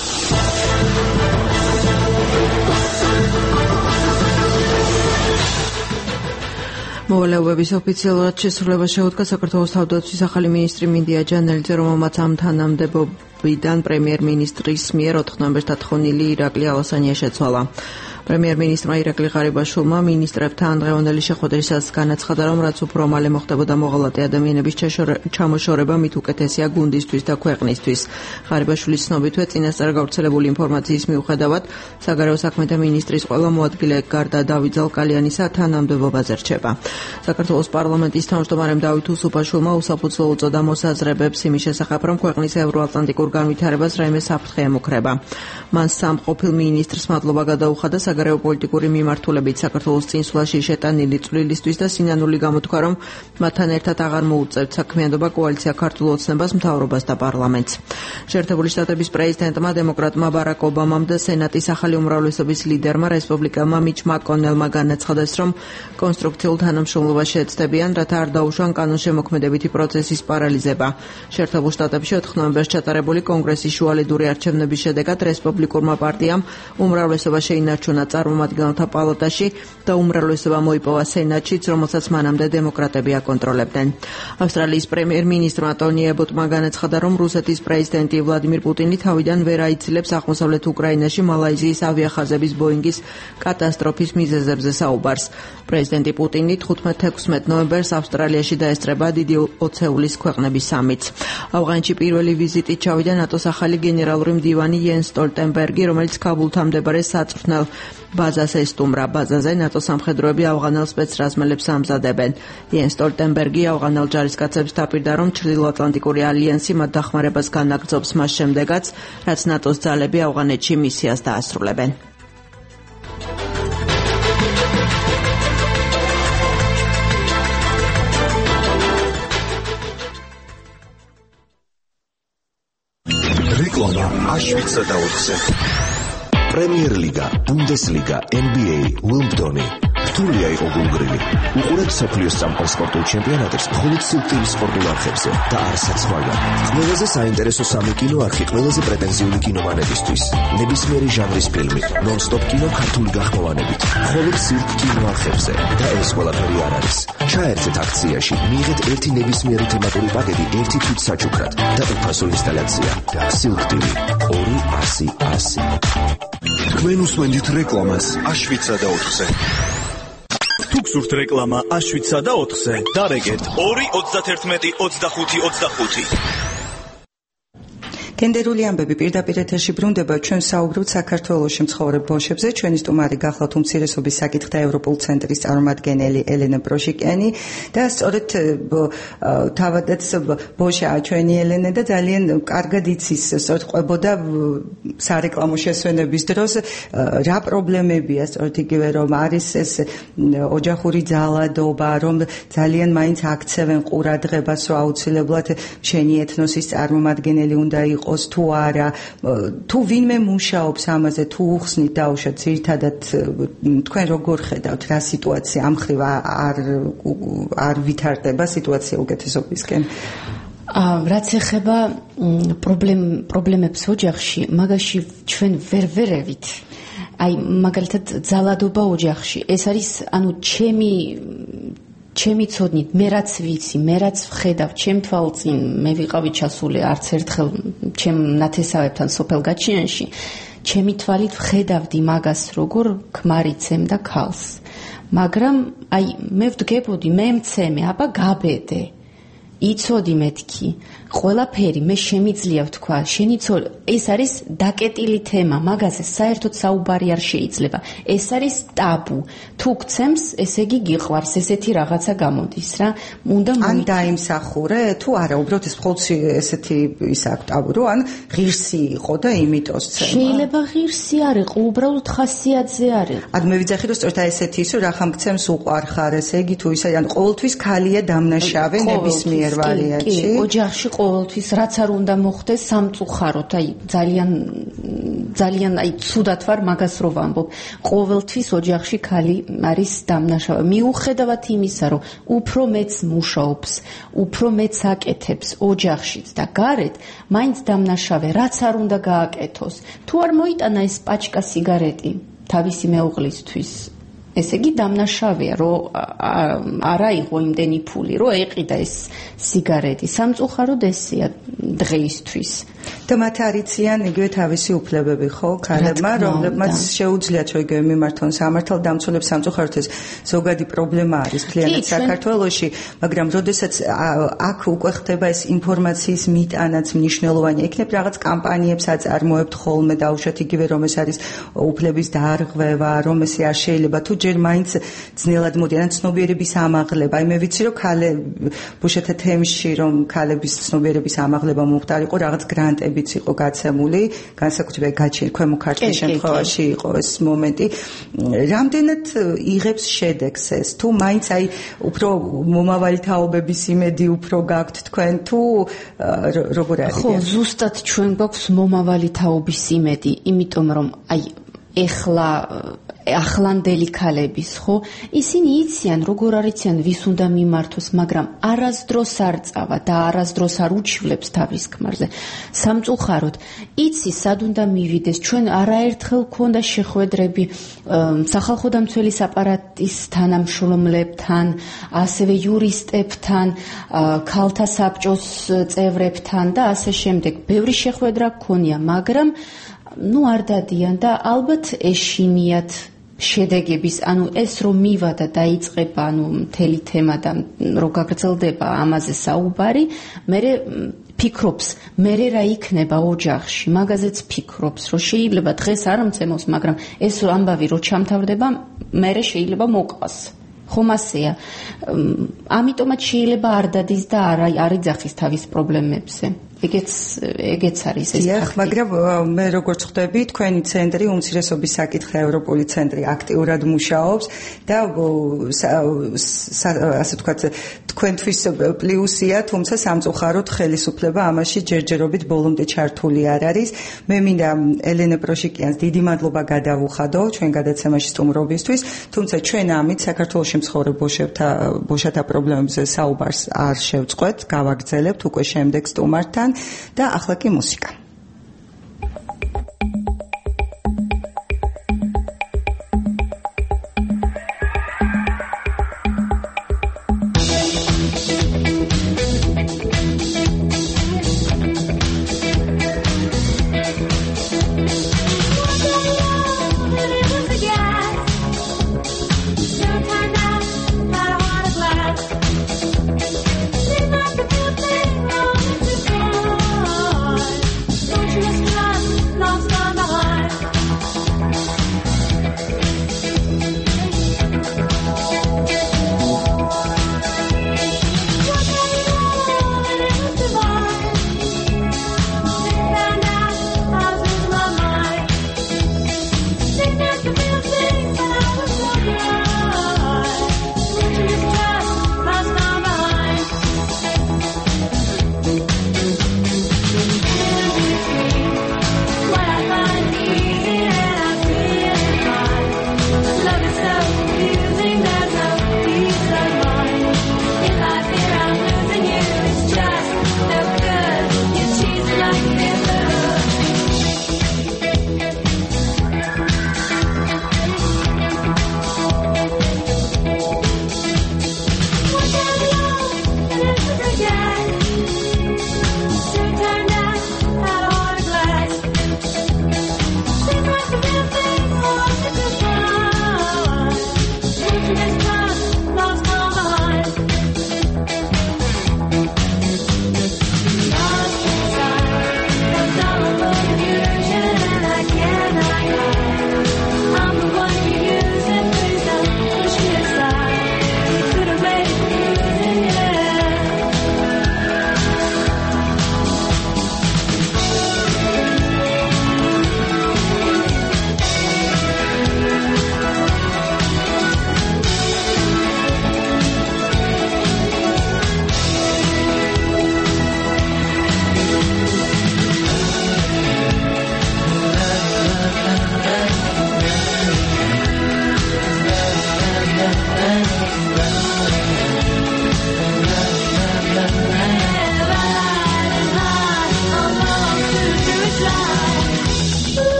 მოვალეობების ოფიციალურად შესრულება შეუდგა საქართველოს თავდაცვის ახალი მინისტრი მინდია ჯანელიძე, რომელმაც ამ თანამდებობიდან პრემიერ-მინისტრის მიერ 4 ნოემბერს დათხოვნილი ირაკლი ალასანია შეცვალა. პრემიერ-მინისტრმა ირაკლი ღარიბაშვილმა მინისტრებთან დღევანდელი შეხვედრისას განაცხადა, რომ რაც უფრო მალე მოხდებოდა მოღალატე ადამიანების ჩამოშორება, მით უკეთესია გუნდისთვის და ქვეყნისთვის. ღარიბაშვილის ცნობითვე წინასწარ გავრცელებული ინფორმაციის მიუხედავად, საგარეო საქმეთა მინისტრის ყველა მოადგილე გარდა დავით ზალკალიანისა თანამდებობაზე რჩება. საქართველოს პარლამენტის თავმჯდომარემ დავით უსუფაშვილმა უსაფუძვლო უწოდა მოსაზრებებს იმის შესახებ, რომ ქვეყნის ევროატლანტიკურ განვითარებას რაიმე საფრთხე ემუქრება. მან სამ ყოფილ მინისტრს მადლობა გადაუხადა საგარეო პოლიტიკური მიმართულებით საქართველოს წინსვლაში შეტანილი წვლილისთვის და სინანული გამოთქვა, რომ მათთან ერთად აღარ მოუწევთ საქმიანობა კოალიცია ქართულ ოცნებას, მთავრობას და პარლამენტს. შეერთებული შტატების პრეზიდენტმა დემოკრატმა ბარაკ ობამამ და სენატის ახალი უმრავლესობის ლიდერმა რესპუბლიკელმა მიჩ მაკონელმა განაცხადეს, რომ კონსტრუქციულ თანამშრომლობას შეეცდებიან, რათა არ დაუშვან კანონშემოქმედებითი პროცესის პარალიზება. შეერთებულ შტატებში 4 ნოემბერს ჩატარებული კონგრესის შუალედური არჩევნების შედეგად რესპუბლიკურმა პარტიამ უმრავლესობა შეინარჩუნა წარმომადგენელთა პალატაში და უმრავლესობა მოიპოვა სენატშიც, რომელსაც მანამდე დემოკრატები აკონტროლებდნენ. ავსტრალიის პრემიერ-მინისტრმა ტონი ებოტმა განაცხადა, რომ რუსეთის პრეზიდენტი ვლადიმირ პუტინი თავიდან ვერ აიცილებს აღმოსავლეთ უკრაინაში მალაიზიის ავიახაზების ბოინგის კატასტროფის მიზეზებზე საუბარს. პრეზიდენტი პუტინი 15-16 ნოემბერს ავსტრალიაში დაესწრება დიდი ოცეულის ქვეყნების სამიტს. ავღანეთში პირველი ვიზიტით ჩავიდა ნატოს ახალი გენერალური მდივანი იენს სტოლტენბერგი, რომელიც ქაბულთან მდებარე საწვრთნელ ბაზას ესტუმრა. ბაზაზე ნატოს სამხედროები ავღანელ სპეცრაზმელებს ამზადებენ. იენს სტოლტენბერგი ავღანელ ჯარისკაცებს დაპირდა, რომ ჩრდილოატლანტიკური ალიანსი მათ დახმარებას განაგრძობს მას შემდეგაც, რაც ნატოს ძალები ავღანეთში მისიას დაასრულებენ. რეკლამა აშვიცა და 4-ზე. პრემიერლიგა, ბუნდესლიგა, NBA, უიმბლდონი. რთულია იყო გულგრილი. უყურეთ მსოფლიოს სამყარო სპორტულ ჩემპიონატებს მხოლოდ სიუქტირის სპორტულ არხებზე და არცაც სხვაგან. ყველაზე საინტერესო სამი კინოარხი ყველაზე პრეტენზიული კინომანებისთვის. ნებისმიერი ჟანრის ფილმი, ნონ-სტოპ კინო ქართული გახმოვანებით. მხოლოდ სიუქტ კინოარხებზე და ეს ყველაფერი არ არის. ჩაერთეთ აქციაში, მიიღეთ ერთი ნებისმიერი თემატური პაკეტი ერთი თვით საჩუქრად და უფასო ინსტალაცია. სიუქტივი 200. თქვენ უსმენთ რეკლამას აშვიცა და 4-ზე. თუ გსურთ რეკლამა აშვიცა და 4-ზე, დარეგეთ 2-31-25-25. გენდერული ამბები პირდაპირ ეთერში ბრუნდება. ჩვენ საუბრობთ საქართველოში მცხოვრებ ბოშებზე. ჩვენი სტუმარი გახლავთ უმცირესობის საკითხთა ევროპულ ცენტრის წარმომადგენელი ელენა პროშიკიანი და სწორედ თავადაც ბოშა ჩვენი ელენა და ძალიან კარგად იცის, სწორედ ყვებოდა სარეკლამო შესვენების დროს რა პრობლემებია, სწორედ იგივე რომ არის ეს ოჯახური ძალადობა, რომ ძალიან მაინც აქცევენ ყურადღებას, რომ აუცილებლად შენი ეთნოსის წარმომადგენელი უნდა იყოს თუ არა, თუ ვინმე მუშაობს ამაზე, თუ უხსნით დაუშვათ, ძირითადად თქვენ როგორ ხედავთ რა სიტუაცია ამ ხრივ არ ვითარდება სიტუაცია უკეთესობისკენ? რაც ეხება პრობლემებს ოჯახში, მაგაში ჩვენ ვერ ვერევით. აი, მაგალითად, ძალადობა ოჯახში. ეს არის, ანუ ჩემი ცოდნით, მე რაც ვიცი, მე რაც ვხედავ, ჩემ თვალწინ, მე ვიყავი ჩასული არც ერთხელ ჩემ ნათესავებთან სოფელ გაჩიანში, ჩემი თვალით ვხედავდი მაგას, როგორ ქმარი ცემდა ქალს. მაგრამ აი, მე ვდგებოდი, მე მცემე, აბა გაბედე. იცოდი მეთქი, ყველაფერი მე შემიძლია ვთქვა, ეს არის დაკეტილი თემა, მაგაზე საერთოდ საუბარი არ შეიძლება. ეს არის ტაბუ. თუ გცემს, ესე იგი გიყვარს, ესეთი რაღაცა გამოდის რა. უნდა ან დაიმსახურე, თუ არა, უბრალოდ ეს მხოლოდ ესეთი ის აქვს ტაბუ, რომ ან ღირსი იყო და იმიტოს ცემა. შეიძლება ღირსი არ იყო, უბრალოდ ხასიათზე არ იყო. ან მე ვიძახი რომ სწორედ ესეთი ის რომ რახან გცემს უყვარხარ, ესე იგი თუ ისა ან ყოველთვის ქალია დამნაშავე ნებისმიერ ვარიანტში. კი, ოჯახში ყოველთვის რაც არ უნდა მოხდეს სამწუხაროდ, აი ძალიან აი ცუდად ვარ მაგას რო ვამბობ. ყოველთვის ოჯახში ქალი არის დამნაშავე. მიუხედავად იმისა, რომ უფრო მეც მუშაობს, უფრო მეც აკეთებს ოჯახშიც და გარეთ, მაინც დამნაშავე, რაც არ უნდა გააკეთოს. თუ არ მოიტანა ეს პაჩკა სიგარეტი თავისი მეუღლისთვის, ესე იგი დამნაშავეა, რომ არა იყო იმდენი ფული, რომ ეყიდა ეს სიგარეტი. სამწუხაროდ ესეა დღეისთვის. და მათ არიციან იგივე თავისი უფლებები, ხო, ქალებმა, რომლებმაც შეუძლიათ რომ იგივე მიმართონ სამართალდამცველებს. სამწუხაროდ ეს ზოგადი პრობლემა არის მთლიანად საქართველოში, მაგრამ როდესაც აქ უკვე ხდება ეს ინფორმაციის მიტანაც მნიშვნელოვანია. იქნებ რაღაც კამპანიებს აწარმოებთ ხოლმე დაუშვათ იგივე რომ ეს არის უფლების დაარღვევა, რომ ესე არ შეიძლება თუ ჯერ მაინც ძნელად მოდიან ცნობიერების ამაღლება. აი მე ვიცი რომ ბუშეთა თემში რომ ქალების ცნობიერების ამაღლება მომხდარიყო რაღაც გრანტებიც იყო გაცემული, განსაკუთრებით გაჩენ ქვემო ქართლის შემთხვევაში იყო ეს მომენტი. რამდენად იღებს შედეგს ეს? თუ მაინც აი უფრო მომავალი თაობების იმედი უფრო გაქვთ თქვენ თუ როგორ არის? ხო, ზუსტად ჩვენ გვაქვს მომავალი თაობის იმედი, იმიტომ რომ აი ახლანდელი ქალების, ხო? ისინი იციან, როგორ არიციან, ვის უნდა მიმართოს, მაგრამ არასდროს არ წავა და არასდროს არ უჩივლებს თავის ქმარზე. სამწუხაროდ, იცი სად უნდა მივიდეს. ჩვენ არაერთხელ გქონდა შეხვედრები სახალხო დამცველის აპარატის თანამშრომლებთან, ასევე იურისტებთან, ქალთა საბჭოს წევრებთან და ასე შემდეგ. ბევრი შეხვედრა გქონია, მაგრამ არ დადიან და ალბათ ეშინიათ შედეგების, ეს რომ მივა და დაიწყება, მთელი თემა და რომ გაგრძელდება ამაზე საუბარი, მერე ფიქრობს, მერე რა იქნება ოჯახში, მაგაზეც ფიქრობს, რომ შეიძლება დღეს არ მცემოს, მაგრამ ეს ამბავი რო ჩამთავრდება, მერე შეიძლება მოყვას. ხომ ასეა. ამიტომაც შეიძლება არ დადის და არ იძახის თავის პრობლემებზე. ეგეც არის ეს ფაქტი. მაგრამ მე როგორც ხვდები, თქვენი ცენტრი, უმცირესობის საკითხი ევროპული ცენტრი აქტიურად მუშაობს და ასე ვთქვათ, თქვენთვის პლუსია, თუმცა სამწუხაროდ ხელისუფლება ამაში ჯერჯერობით ბოლომდე ჩართული არ არის. მე მინდა ელენე პროშიკიანს დიდი მადლობა გადავუხადო ჩვენ გადაცემაში სტუმრობისთვის, თუმცა ჩვენ ამით საქართველოში მცხოვრებ ბოშათა პრობლემებზე საუბარს არ შევწყვეთ, გავაგრძელებთ უკვე შემდეგ სტუმართან. და ახლა კი მუსიკა.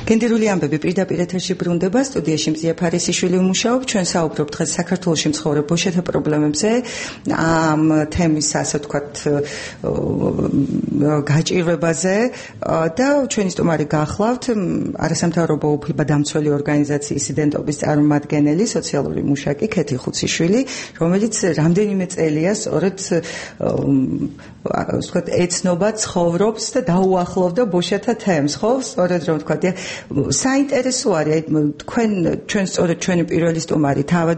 გენდერული ამბები პირდაპირ ეთერში ბრუნდება სტუდიაში მზია ფარისიშვილი ვმუშაობ ჩვენ საუბრობთ დღეს საქართველოში მცხოვრებ ბოშეთა პრობლემებზე ამ თემის ასე ვთქვათ გაჭირვებაზე და ჩვენი სტუმარი გახლავთ არასამთავრობო უფლებადამცველი ორგანიზაციის იდენტობის წარმომადგენელი სოციალური მუშაკი ქეთი ხუციშვილი რომელიც რამდენიმე წელია სწორედ ვთქვათ ეცნობა ცხოვრობს და დაუახლოვდა ბოშეთა თემს ხო სწორედ რომ ვთქვათ საინტერესო არის თქვენ ჩვენ სწორედ ჩვენი პირველი სტუმარი თავად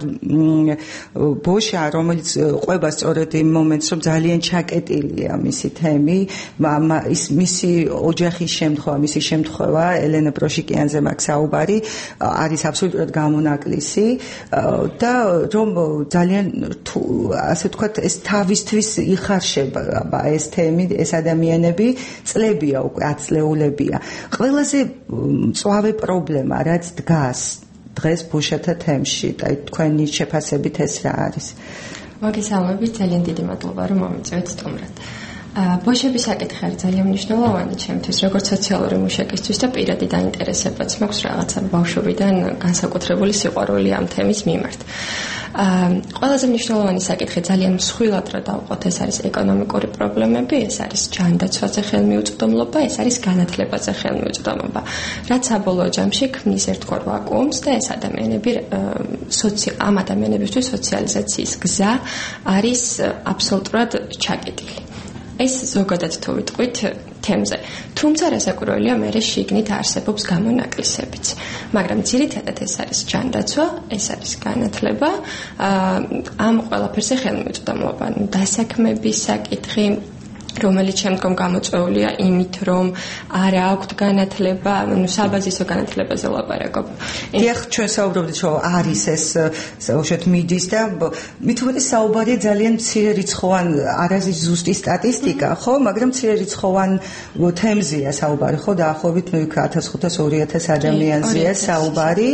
ბოშა რომელიც ყვება სწორედ იმ მომენტს რომ ძალიან ჩაკეტილია მისი თემი მისი ოჯახის შემთხვევა მისი შემთხვევა ელენე პროშიკიანზე მაქვს საუბარი არის აბსოლუტურად გამონაკლისი და რომ ძალიან ასე ვთქვათ ეს თავისთვის იხარშება ეს თემი ეს ადამიანები წლებია უკვე 10 წლეულებია ყველაზე მწვავე პრობლემა რაც დგას დღეს ბოშეთა თემში და თქვენი შეფასებით ეს რა არის მოგესალმებით ძალიან დიდი მადლობა რომ მომიწევთ სტუმრად ბოშების საკითხი არის ძალიან მნიშვნელოვანი ჩემთვის როგორც სოციალური მუშაკისთვის და პირადი დაინტერესებაც მაქვს რაღაცა ბავშვობიდან განსაკუთრებული სიყვარული ამ თემის მიმართ ყველაზე მნიშვნელოვანი საკითხი ძალიან მსხვილად რა დავყოთ ეს არის ეკონომიკური პრობლემები ეს არის ჯანდაცვაზე ხელმიუწვდომობა ეს არის განათლებაზე ხელმიუწვდომობა რაც საბოლოო ჯამში ქმნის ერთგვარ ვაკუუმს და ეს ადამიანები ამ ადამიანებისთვის სოციალიზაციის გზა არის აბსოლუტურად ჩაკეტილი ეს ზოგადად თუ ვიტყვით თემზე. თუმცა რასაკვირველია მე შიგნით არსებობს გამონაკლისებიც. მაგრამ ძირითადად ეს არის ჯანდაცვა, ეს არის განათლება, ამ ყველაფერზე ხელმიუწვდომობა, დასაქმების საკითხი რომელიც შემდგომ გამოწვეულია იმით, რომ არ აქვს განათლება, საბაზისო განათლებაზე ლაპარაკობ. დიახ, ჩვენ საუბრობთ, რომ არის ეს უშუალოდ მიდის და მით უმეტეს საუბარია ძალიან მცირე რიცხოვან, არ არის ზუსტი სტატისტიკა, ხო, მაგრამ მცირე რიცხოვან თემზეა საუბარი, ხო, დაახლოებით 1500-2000 ადამიანზეა საუბარი.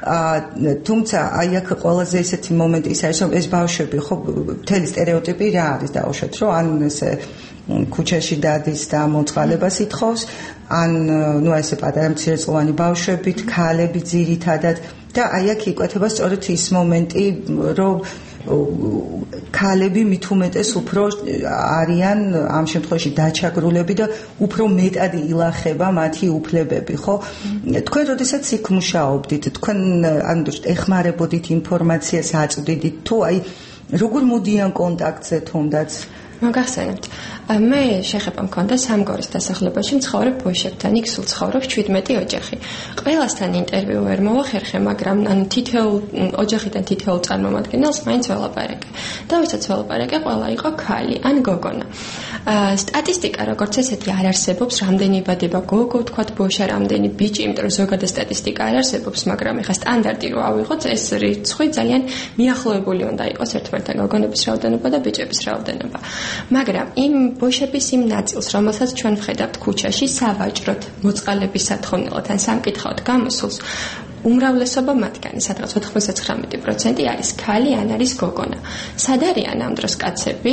თუმცა აი აქ ყველაზე ესეთი მომენტი ის არის, რომ ეს ბავშვები, ხო, მთელი სტერეოტიპი რა არის დაუშვათ, რომ ან ესე ქუჩაში დადის და მოწყალებას ითხოვს, ან ნუ ესე პატარა მცირეწლოვანი ბავშვებით, ქალები ძირითადად და აი აქ იკვეთება სწორედ ის მომენტი, რომ ქალები მით უმეტეს უფრო არიან ამ შემთხვევაში დაჩაგრულები და უფრო მეტად ილახება მათი უფლებები, ხო? თქვენ როდესაც იქ მუშაობდით, თქვენ ანუ ეხმარებოდით ინფორმაციას აწვდიდით თუ აი როგორ მოდიან კონტაქტზე თუნდაც მოგახსენებთ. მე შეხება მქონდა სამგორის დასახლებაში მცხოვრებ ბოშებთან, იქ სულ ცხოვრობს 17 ოჯახი. ყველასთან ინტერვიუ ვერ მოვახერხე, მაგრამ ანუ თითოეულ ოჯახიდან თითოეულ წარმომადგენელს მაინც ველაპარაკე. და ვისაც ველაპარაკე, ყველა იყო ქალი ან გოგონა. სტატისტიკა როგორც ესეთი არ არსებობს, რამდენი იბადება გოგო, ვთქვათ ბოშა, რამდენი ბიჭი, იმიტომ რომ ზოგადად სტატისტიკა არ არსებობს, მაგრამ ეხა სტანდარტი რო ავიღოთ, ეს რიცხვი ძალიან მიახლოებული უნდა იყოს ერთმანეთთან გოგონების რაოდენობა და ბიჭების რაოდენობა. მაგრამ იმ ბოშების იმ ნაწილს, რომელსაც ჩვენ ვხედავთ ქუჩაში, სავაჭროდ, მოწყალების სათხოვნელად ან სამკითხაოდ გამოსულს, უმრავლესობა მათგანი, სადღაც 99% არის ქალი ან არის გოგონა. სად არიან ამ დროს კაცები?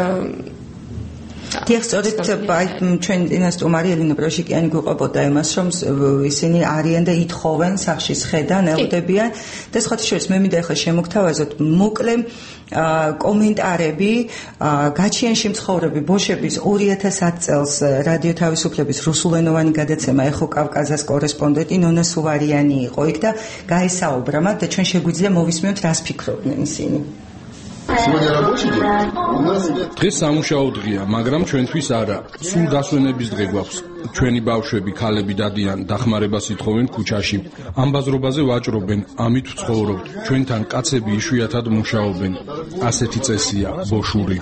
დიახ, სწორედ ჩვენ ინასტუმარი ელენე პროშიკიანი გვიყვებოდა იმას, რომ ისინი არიან და ითხოვენ სახში სხედან, ელოდებიან და სხვათა შორის მე მინდა ახლა შემოგთავაზოთ მოკლე კომენტარები გაჩიანში მცხოვრები ბოშების 2010 წელს რადიო თავისუფლების რუსულენოვანი გადაცემა ეხო კავკაზას კორესპონდენტი ნონა სუვარიანი იყო იქ და გაესაუბრა მათ და ჩვენ შეგვიძლია მოვისმენთ რას ფიქრობდნენ ისინი. დღეს სამუშაო დღეა, მაგრამ ჩვენთვის არა. სულ დასვენების დღე გვაქვს. ჩვენი ბავშვები, ქალები დადიან, დახმარებას ითხოვენ ქუჩაში. ამ ბაზრობაზე ვაჭრობენ, ამით ვცხოვრობთ. ჩვენთან კაცები იშვიათად მუშაობენ. ასეთი წესია ბოშური.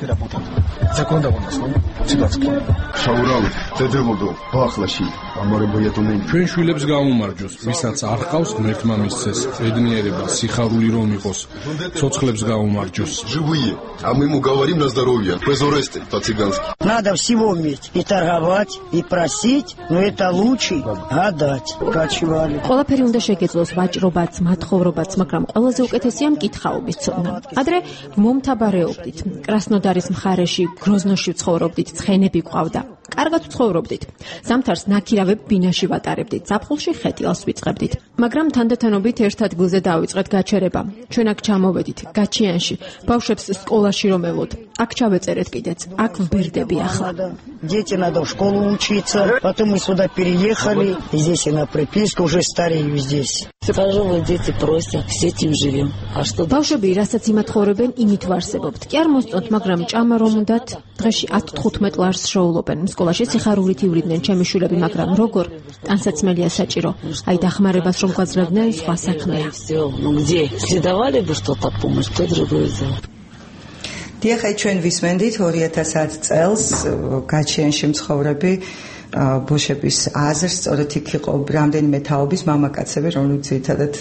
ჩვენ შვილებს გამომარჯოს, ვისაც არ ჰყავს ღმერთმა მისცეს, ბედნიერება, სიხარული რომ იყოს, ცოცხლებს გამომარჯოს. Живые, а мы ему говорим на здоровье, по-зоресте, по-цыгански. Надо всего уметь, и торговать, и просить, но это лучше гадать. Качевали. ყველაფერი უნდა შეგეძლოს ვაჭრობაც, მათხოვრობაც, მაგრამ ყველაზე უკეთესია მკითხაობის ცოდნა. ადრე მომთაბარეობდით, კრასნოდარის მხარეში, გროზნოში ვცხოვრობდით, ცხენები გვყავდა. კარგად ცხოვრობდით. ზამთარს ნაქირავებ ბინაში ვატარებდით, ზაფხულში ხეტილს ვიწყებდით. მაგრამ თანდათანობით ერთ ადგილზე დავიწყეთ გაჩერება. ჩვენ აქ ჩამოვედით, გაჩიანში, ბავშვებს სკოლაში რომ ელოთ. აქ ჩავეწერეთ კიდეც, აქ ვბერდები ახლა. Дети надо в школу учиться, потом мы сюда переехали, здесь и на приписку уже старею здесь. Пожалуй, дети просят, с этим живем. А что? ბავშვები რასაც იმათხოვრებენ, იმით ვარსებობთ. კი არ მოსწონთ, მაგრამ ჭამა რომ უნდათ, დღეში 10-15 ლარს შოულობენ. სკოლაში სიხარულით ივლიდნენ ჩემი შვილები, მაგრამ როგორ? ტანსაცმელია საჭირო. აი დახმარებას რომ გვაძლევდნენ, სხვა საქმეა. Ну где? Если давали бы что-то помощь, то другое дело. დიახ, ჩვენ ვისმენდით 2010 წელს გაჩიანში მცხოვრები ბოშების აზრს, სწორედ იქ იყო რამდენიმე თაობის მამაკაცები, რომლებიც ძირითადად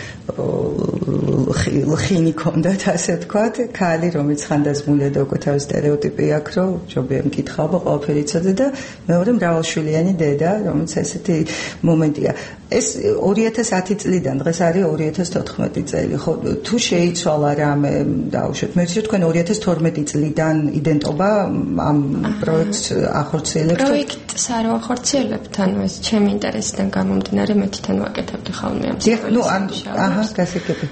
ლხინი ჰქონდათ, ასე ვთქვათ, ქალი, რომელიც ხანდაზმულია და უკვე თავის სტერეოტიპი აქვს, რომ ჯობია მკითხაობა, ყველაფერი იცოდე და მეორე მრავალშვილიანი დედა, რომელიც ესეთი მომენტია. ეს 2010 წლიდან დღეს არის 2014 წელი. ხო, თუ შეიცვალა რამე, დაუშვათ, მე ვიცი, თქვენ 2012 წლიდან იდენტობა ამ პროექტს ახორციელებთ? პროექტს არ ვახორციელებთ, ანუ ეს ჩემი ინტერესიდან გამომდინარე, მე თვითონ ვაკეთებდი ხოლმე ამ სიტუაციას. გასაგები.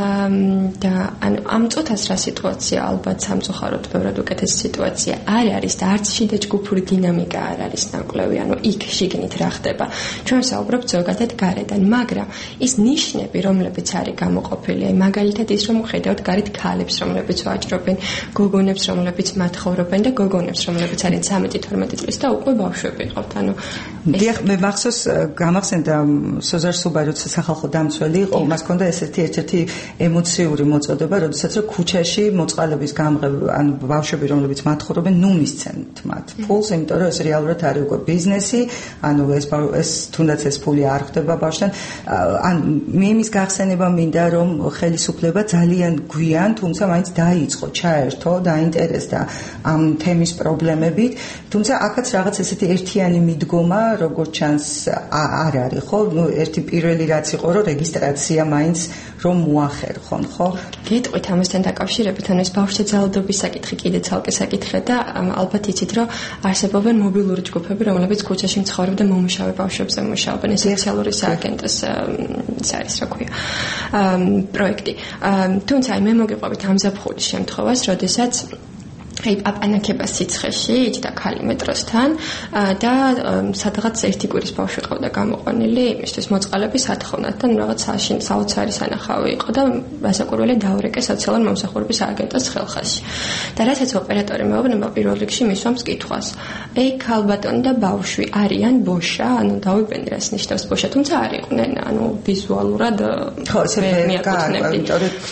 და ანუ ამ წუთას რა სიტუაცია, ალბათ სამწუხაროდ ბევრად უკეთესი სიტუაცია არ არის და არც შიდა ჯგუფური დინამიკა არ არის ნაკლები, ანუ იქ შიგნით რა ხდება. ჩვენ საუბრობთ ზოგადად გარედან, მაგრამ ის ნიშნები, რომლებიც არის გამოყოფილი, აი მაგალითად ის რომ ხედავთ გარეთ ქალებს, რომლებიც ვაჭრობენ, გოგონებს, რომლებიც მათხოვრობენ და გოგონებს, რომლებიც არიან 13-12 წლის და უკვე ბავშვები ყავთ, ანუ დიახ, მე მახსოვს გამახსენდა სოზარ სუბა, როცა სახალხო დამცველი იყო, მას ჰქონდა ესეთი ერთ-ერთი ემოციური მოწოდება, როდესაც რომ ქუჩაში მოწყალების გამღები, ანუ ბავშვები, რომლებიც მათხოვრობენ, ნუ მისცემთ მათ ფულს, იმიტომ რომ ეს რეალურად არის უკვე ბიზნესი, ანუ ეს თუნდაც ეს ფული არ ხდება ბავშვთან. ან მე იმის გახსენება მინდა, რომ ხელისუფლება ძალიან გვიან, თუმცა მაინც დაიწყო, ჩაერთო, დაინტერესდა ამ თემის პრობლემებით, თუმცა აქაც რაღაც ესეთი ერთიანი მიდგომა, როგორც ჩანს, არ არის, ხო? ნუ ერთი პირველი რაც იყო, რომ რეგისტრაცია მაინც რომ მოახერხონ, ხო? გეტყვით ამასთან დაკავშირებით, ანუ ეს ბავშვთა ძალადობის საკითხი კიდე ცალკე საკითხია და ალბათ იცით, რომ არსებობენ მობილური ჯგუფები, რომლებიც ქუჩაში მცხოვრებ და მომუშავე ბავშვებზე მუშაობენ, ეს სოციალური სააგენტოს ის არის, რა ქვია, პროექტი. თუმცა აი მე მოგიყვებით ამ ზაფხულის შემთხვევას, როდესაც აი აპანაკება სიცხეში იჯდა ქალი მეტროსთან და სადღაც ერთი კვირის ბავშვი ყავდა გამოყვანილი იმისთვის მოწყალების ათხოვნად და რაღაც საოცარი სანახავი იყო და მასაკურველი დაურეკე სოციალური მომსახურების ააგენტოს ხელხაში. და რასაც ოპერატორი მეუბნება პირველ რიგში მისვამს კითხვას. ეი ქალბატონი და ბავშვი არიან ბოშა? ანუ დავიბენდი რას ნიშნავს ბოშა, თუმცა არ იყვნენ, ანუ ვიზუალურად მიაკუთვნებდით.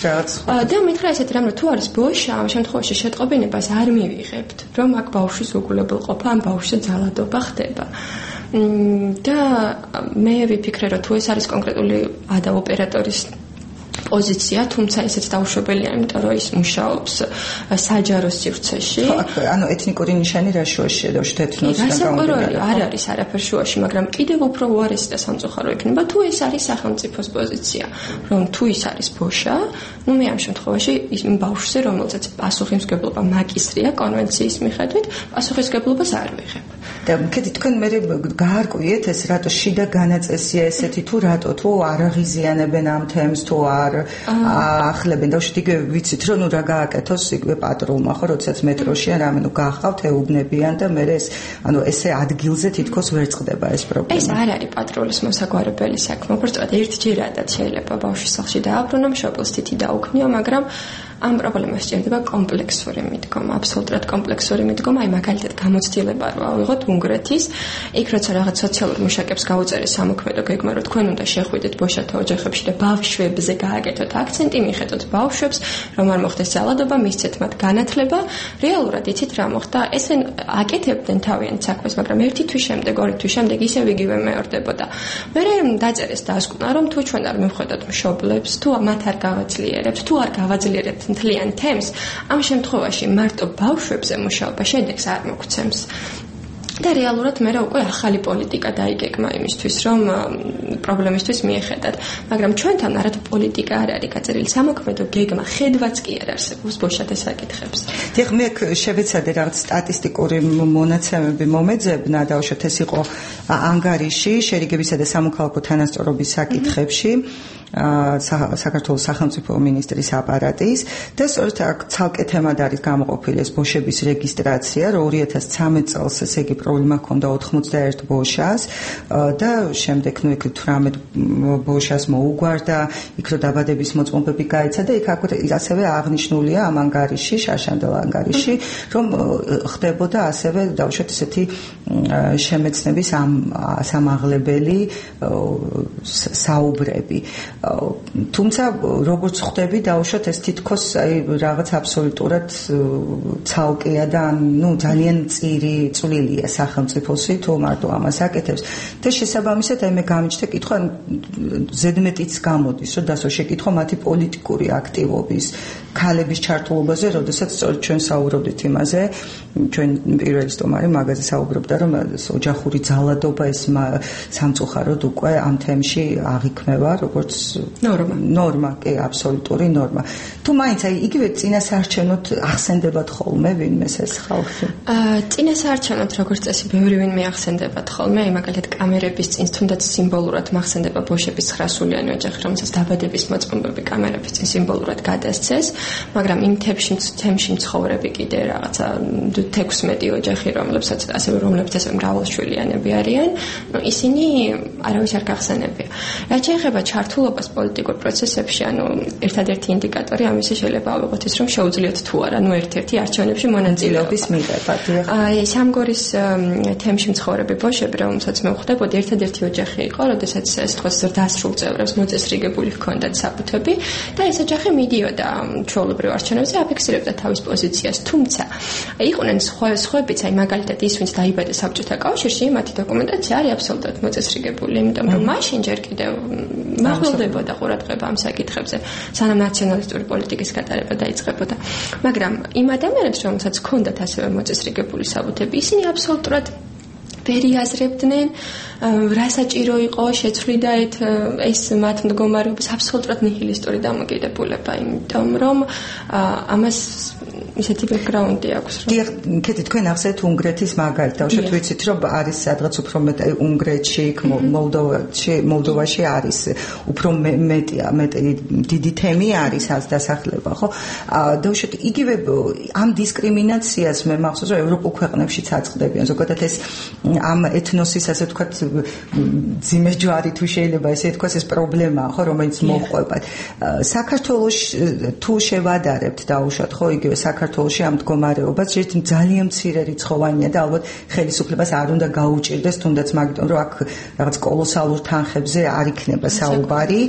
და მითხრა ესეთი რამ, რომ თუ არის ბოშა, ამ შემთხვევაში შეტყობინებას არ მივიღებთ, რომ აქ ბავშვის უგულებელყოფა, ამ ბავშვზე ძალადობა ხდება. და მე ვიფიქრე, რომ თუ ეს არის კონკრეტული ოპერატორის პოზიცია, თუმცა ესეც დაუშვებელია, იმიტომ რომ ის მუშაობს საჯარო სივრცეში. ანუ ეთნიკური ნიშანი რა შუაშია და ეთნოსთან გამომდინარე. არ არის არაფერ შუაში, მაგრამ კიდევ უფრო უარესი და სამწუხარო იქნება, თუ ეს არის სახელმწიფოს პოზიცია, რომ თუ ის არის ბოშა, ну მე ამ შემთხვევაში იმ ბავშვზე, რომელსაც პასუხისმგებლობა მაგისტრია კონვენციის მიხედვით, პასუხისმგებლობას არ ვიღებ. და მქედი თქვენ მე გაარკვიეთ ეს რატო შიდა განაწესია ესეთი თუ რატო თუ არ აღიზიანებენ ამ თემს თუ არ ახლებენ და უშტიგე ვიცით რომ ნუ რა გააკეთოს იგივე პატრულმა ხო როდესაც მეტროში ან რამე ნუ გახავთ ეუბნებიან და მე ეს ანუ ესე ადგილზე თითქოს ვერ წყდება ეს პრობლემა. ეს არ არის პატრულის მოსაგვარებელი საქმე, უბრალოდ ერთჯერადად შეიძლება ბავშვის სახლში დააბრუნო, მშობელს თითი დაუქმნიო, მაგრამ ამ პრობლემას სჭირდება კომპლექსური მიდგომა, აბსოლუტურად კომპლექსური მიდგომა, აი მაგალითად გამოცდილება რო ავიღოთ უნგრეთის, იქ როცა რაღაც სოციალურ მუშაკებს გაუწერეს სამოქმედო გეგმა, რომ თქვენ უნდა შეხვიდეთ ბოშათა ოჯახებში და ბავშვებზე გააკეთოთ აქცენტი, მიხედოთ ბავშვებს, რომ არ მოხდეს ძალადობა, მისცეთ მათ განათლება, რეალურად იცით რა მოხდა, ესე აკეთებდნენ თავიანთ საქმეს, მაგრამ ერთი თვის შემდეგ, ორი თვის შემდეგ ისევ იგივე მეორდებოდა. მე დაწერეს დასკვნა, რომ თუ ჩვენ არ მივხვდეთ მშობლებს, თუ მათ არ გავაძლიერებთ, თუ არ გავაძლიერებთ მთლიან თემს, ამ შემთხვევაში მარტო ბავშვებზე მუშაობა შედეგს არ მოგცემს. და რეალურად მე უკვე ახალი პოლიტიკა დაიგეგმა იმისთვის, რომ პრობლემისთვის მიეხედათ. მაგრამ ჩვენთან არათუ პოლიტიკა არ არის გაწერილი, სამოქმედო გეგმა, ხედვაც კი არ არსებობს ბოშათა საკითხებს. დიახ, მე შევეცადე რაღაც სტატისტიკური მონაცემები მომეძებნა, დავუშვათ ეს იყო ანგარიში შერიგებისა და სამოქალაქო თანასწორობის საკითხებში. საქართველოს სახელმწიფო მინისტრის აპარატის და სწორედ აქ ცალკე თემად არის გამოყოფილი ეს ბოშების რეგისტრაცია, რომ 2013 წელს ესე იგი პრობლემა ჰქონდა 91 ბოშას და შემდეგ იქ 18 ბოშას მოუგვარდა, იქ რო დაბადების მოწმობები გაიცა და იქ ასევე აღნიშნულია ამ ანგარიში, შარშანდელ ანგარიში, რომ ხდებოდა ასევე დავუშვათ ესეთი შემეცნების სამაღლებელი საუბრები. თუმცა როგორც ხვდები დავუშვათ ეს თითქოს აი რაღაც აბსოლუტურად ცალკეა და ძალიან წვრილია სახელმწიფოსი თუ მარტო ამას აკეთებს და შესაბამისად აი მე გამიჩნდა კითხვა ზედმეტიც გამოდის რომ დასო შეკითხვა მათი პოლიტიკური აქტივობის ქალების ჩართულობაზე, როდესაც სწორედ ჩვენ საუბრობდით იმაზე, ჩვენ პირველი სტომარი მაგაზე საუბრობდა, რომ ოჯახური ძალადობა ეს სამწუხაროდ უკვე ამ თემში აღიქმება, როგორც ნორმა, კი, აბსოლუტური ნორმა. თუ მაინც აი იგივე წინასაარჩევნოდ ახსენდებათ ხოლმე ვინმეს ეს ხალხი? წინასაარჩევნოდ როგორც წესი ბევრი ვინმე ახსენდებათ ხოლმე, აი მაგალითად კამერების წინ თუნდაც სიმბოლურად მახსენდება ბოშების 900-იანი ოჯახი, რომელსაც დაბადების მოწმობები კამერების წინ სიმბოლურად გადასცეს. მაგრამ იმ თემში მცხოვრები კიდე რაღაცა 16 ოჯახი, რომლებსაც ასევე მრავალშვილიანები არიან, ისინი არავის არ გახსენებია. რაც შეეხება ჩართულობას პოლიტიკურ პროცესებში, ერთადერთი ინდიკატორი ამისი შეიძლება ავიღოთ ის, რომ შეუძლიათ თუ არა, ერთ-ერთი არჩევნებში მონაწილეობის მიღება. სამგორის თემში მცხოვრები ბოშები, რომელსაც მე ვხვდებოდი, ერთადერთი ოჯახი იყო, როდესაც ეს თქოს დასრულ წევრებს მოწესრიგებული ჰქონდათ საფუთები და ეს ოჯახი მიდიოდა ჩვეულებრივ არჩევნებზე, აფიქსირებდა თავის პოზიციას, თუმცა იყვნენ სხვებიც, აი მაგალითად ის, ვინც დაიბადა საბჭოთა კავშირში, მათი დოკუმენტაცია არის აბსოლუტურად მოწესრიგებული, იმიტომ რომ მაშინ ჯერ კიდევ მაღლდებოდა ყურადღება ამ საკითხებზე, სანამ ნაციონალისტური პოლიტიკის გატარება დაიწყებოდა. მაგრამ იმ ადამიანებს, რომელსაც ჰქონდათ ასევე მოწესრიგებული საბუთები, ისინი აბსოლუტურად ვერ იაზრებდნენ, რა საჭირო იყო შეცვლიდა ეს მათ მდგომარეობის აბსოლუტურად ნიჰილისტური დამოკიდებულება, იმიტომ რომ ამას ისეთი ბექგრაუნდი აქვს. დიახ, კეთილი, თქვენ ახსენეთ უნგრეთის მაგალითს, დავუშვათ ვიცით, რომ არის სადღაც უფრო მეტი უნგრეთში, მოლდოვაში არის უფრო მეტი დიდი თემი არის დასახლება, ხო? დავუშვათ იგივე ამ დისკრიმინაციას მე მახსოვს, რომ ევროპულ ქვეყნებშიც აწყდებიან, ზოგადად ეს ამ ეთნოსის ასე ვთქვათ ძიმე ჯვარი თუ შეიძლება ესე ვთქვათ ეს პრობლემაა, ხო, რომელიც მოჰყვებათ. საქართველოში თუ შევადარებთ დავუშვათ, ხო, იგივე საქართველოში ამ მდგომარეობას ძალიან მცირე რიცხოვანია და ალბათ ხელისუფლებას არ უნდა გაუჭირდეს, თუნდაც მაგიტომ რომ აქ რაღაც კოლოსალურ თანხებზე არ იქნება საუბარი.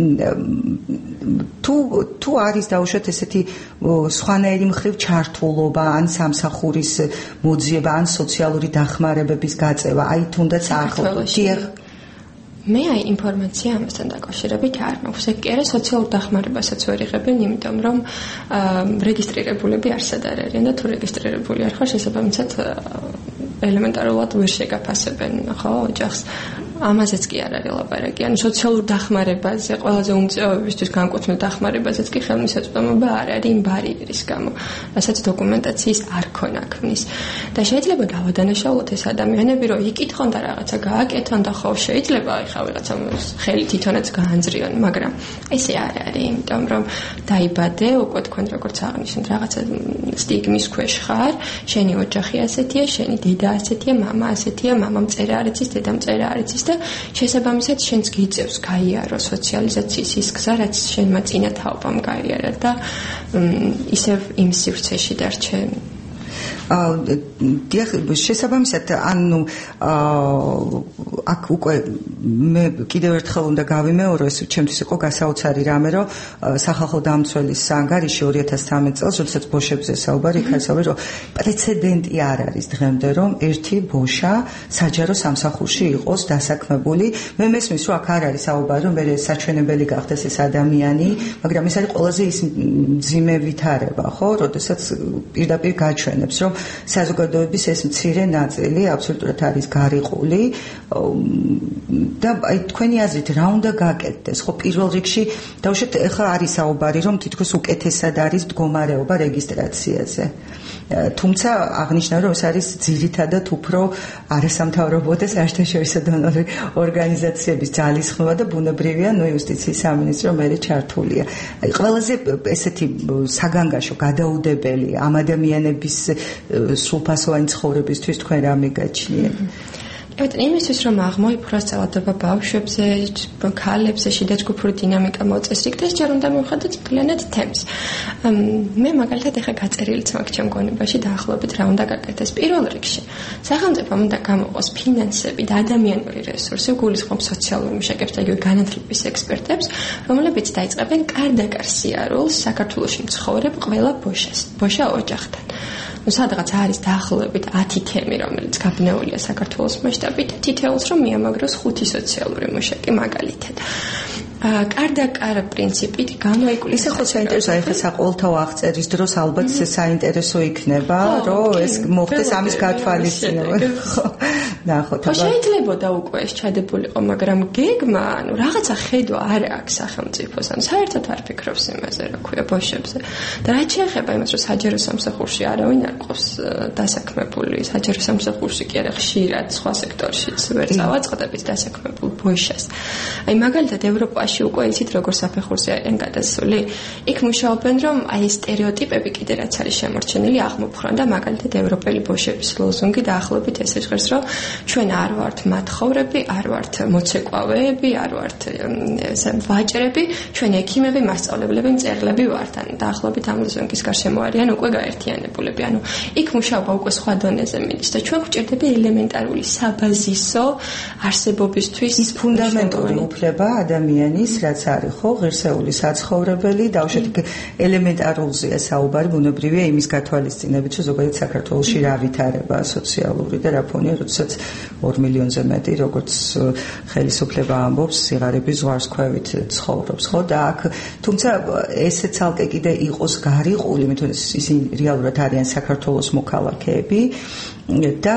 თუ არის დავუშვათ ესეთი სხვანაირი მხრივ ჩართულობა, ან სამსახურის მოძიება, ან სოციალური დახმარებების გაწევა, აი თუნდაც ახლობლივ. მე აი ინფორმაცია ამასთან დაკავშირებით არ მაქვს. ეგ კი არა, სოციალურ დახმარებასაც ვერ იღებენ, იმიტომ რომ რეგისტრირებულები არსად არ არიან და თუ რეგისტრირებული არ ხარ, შესაბამისად ელემენტარულად ვერ შეგაფასებენ, ხო, ოჯახს. ამაზეც კი არ არის ლაპარაკი. სოციალურ დახმარებაზე, ყველაზე უმწეობებისთვის განკუთვნილ დახმარებაზეც კი ხელმისაწვდომობა არ არის იმ ბარიერის გამო, რასაც დოკუმენტაციის არ ქონა ქმნის. და შეიძლება დავადანაშაულოთ ეს ადამიანები, რომ იკითხონ და რაღაცა გააკეთონ და ხო შეიძლება ხა ვიღაცა ხელი თვითონაც გაანძრიონ, მაგრამ ესე არ არის, იმიტომ რომ დაიბადე, უკვე თქვენ როგორც აღნიშნეთ, რაღაცა სტიგმის ქვეშ ხარ, შენი ოჯახი ასეთია, შენი დედა ასეთია, მამა ასეთია, მამამ წერა არ იცის, დედამ წერა არ იცის და შესაბამისად შენც გიწევს გაიარო სოციალიზაციის ის გზა, რაც შენმა წინა თაობამ გაიარა და ისევ იმ სივრცეში დარჩე. დიახ, შესაბამისად, აქ უკვე მე კიდევ ერთხელ უნდა გავიმეორო, ეს ჩემთვის იყო გასაოცარი რამე, რომ სახალხო დამცველის ანგარიში 2013 წელს, როდესაც ბოშებზე საუბარი, იქ საუბარი, რომ პრეცედენტი არ არის დღემდე, რომ ერთი ბოშა საჯარო სამსახურში იყოს დასაქმებული. მე მესმის, რომ აქ არ არის საუბარი, რომ მე საჩვენებელი გახდეს ეს ადამიანი, მაგრამ ეს არის ყველაზე ის მძიმე ვითარება, ხო, როდესაც პირდაპირ გაჩვენებს, რომ საზოგადოების ეს მცირე ნაწილი აბსოლუტურად არის გარიყული და აი თქვენი აზრით რა უნდა გაკეთდეს? ხო, პირველ რიგში დავუშვათ ეხლა არის საუბარი, რომ თითქოს უკეთესად არის მდგომარეობა რეგისტრაციაზე. თუმცა აღნიშნა რომ ეს არის ძირითადად უფრო არასამთავრობო და საერთაშორისო დონორი ორგანიზაციების ძალისხმევა და ბუნებრივია იუსტიციის სამინისტრო მერე ჩართულია. აი ყველაზე ესეთი საგანგაშო გადაუდებელი ამ ადამიანების სრულფასოვანი ცხოვრებისთვის თქვენ რა მეგაჩნიეთ? იმისთვის რომ აღმოიფხვრას ძალადობა ბავშვებზე, ქალებზე, შიდაჯგუფური დინამიკა მოწესრიგდეს, ჯერ უნდა მივხვდეთ მთლიანად თემს. მე მაგალითად ეხა გაწერილიც მაქვს ჩემ გონებაში დაახლოებით რა უნდა გაკეთდეს. პირველ რიგში სახელმწიფომ უნდა გამოყოს ფინანსები და ადამიანური რესურსი, გულისხმობ სოციალურ მუშაკებს და იგივე განათლების ექსპერტებს, რომლებიც დაიწყებენ კარდაკარ სიარულს საქართველოში მცხოვრებ ყველა ბოშა ოჯახთან. სადღაც არის დაახლოებით 10 თემი, რომელიც გაბნეულია საქართველოს მასშტაბით, თითოეულს რომ მიამაგროს 5 სოციალური მუშაკი მაგალითად. კარდაკარ პრინციპით გამოიკვლია. ისე ხო საინტერესო, აი ხა საყოველთაო აღწერის დროს ალბათ საინტერესო იქნება, რომ ეს მოხდეს ამის გათვალისწინება. ნახოთ. შეიძლებოდა უკვე ეს ჩადებულიყო, მაგრამ გეგმა, ანუ რაღაცა ხედვა არ აქვს სახელმწიფოს, ანუ საერთოდ არ ფიქრობს იმაზე, რა ქვია ბოშებზე. და რაც შეეხება იმას, რომ საჯარო სამსახურში არავინ არ ყავს დასაქმებული, საჯარო სამსახურში კი არა ხშირად სხვა სექტორშიც ვერ წავაწყდებით დასაქმებულ ბოშას. აი მაგალითად ევროპაში უკვე იცით როგორ საფეხურზე არიან გადასული. იქ მუშაობენ რომ აი სტერეოტიპები კიდე რაც არის შემორჩენილი აღმოფხრან და მაგალითად ევროპელი ბოშების ლოზუნგი დაახლოებით ესე ჟღერს რომ ჩვენ არ ვართ მათხოვრები, არ ვართ მოცეკვავეები, არ ვართ ვაჭრები, ჩვენ ექიმები, მასწავლებლები, მწერლები ვართ. ანუ დაახლოებით ამ ლოზუნგის გარშემო არიან უკვე გაერთიანებულები. ანუ იქ მუშაობა უკვე სხვა დონეზე მიდის და ჩვენ გვჭირდება ელემენტარული საბაზისო არსებობისთვის ის ფუნდამენტური უფლება ადამიანის რაც არის ხო ღირსეული საცხოვრებელი დავუშვათ ელემენტარულზეა საუბარი ბუნებრივია იმის გათვალისწინებით რომ ზოგადად საქართველოში რა ვითარება სოციალური და რა ფონია როდესაც 2 მილიონზე მეტი როგორც ხელისუფლება ამბობს სიღარიბის ზღვარს ქვევით ცხოვრობს ხო და აქ თუმცა ესე ცალკე კიდე იყოს გარიყული მეთქე ისინი რეალურად არიან საქართველოს მოქალაქეები და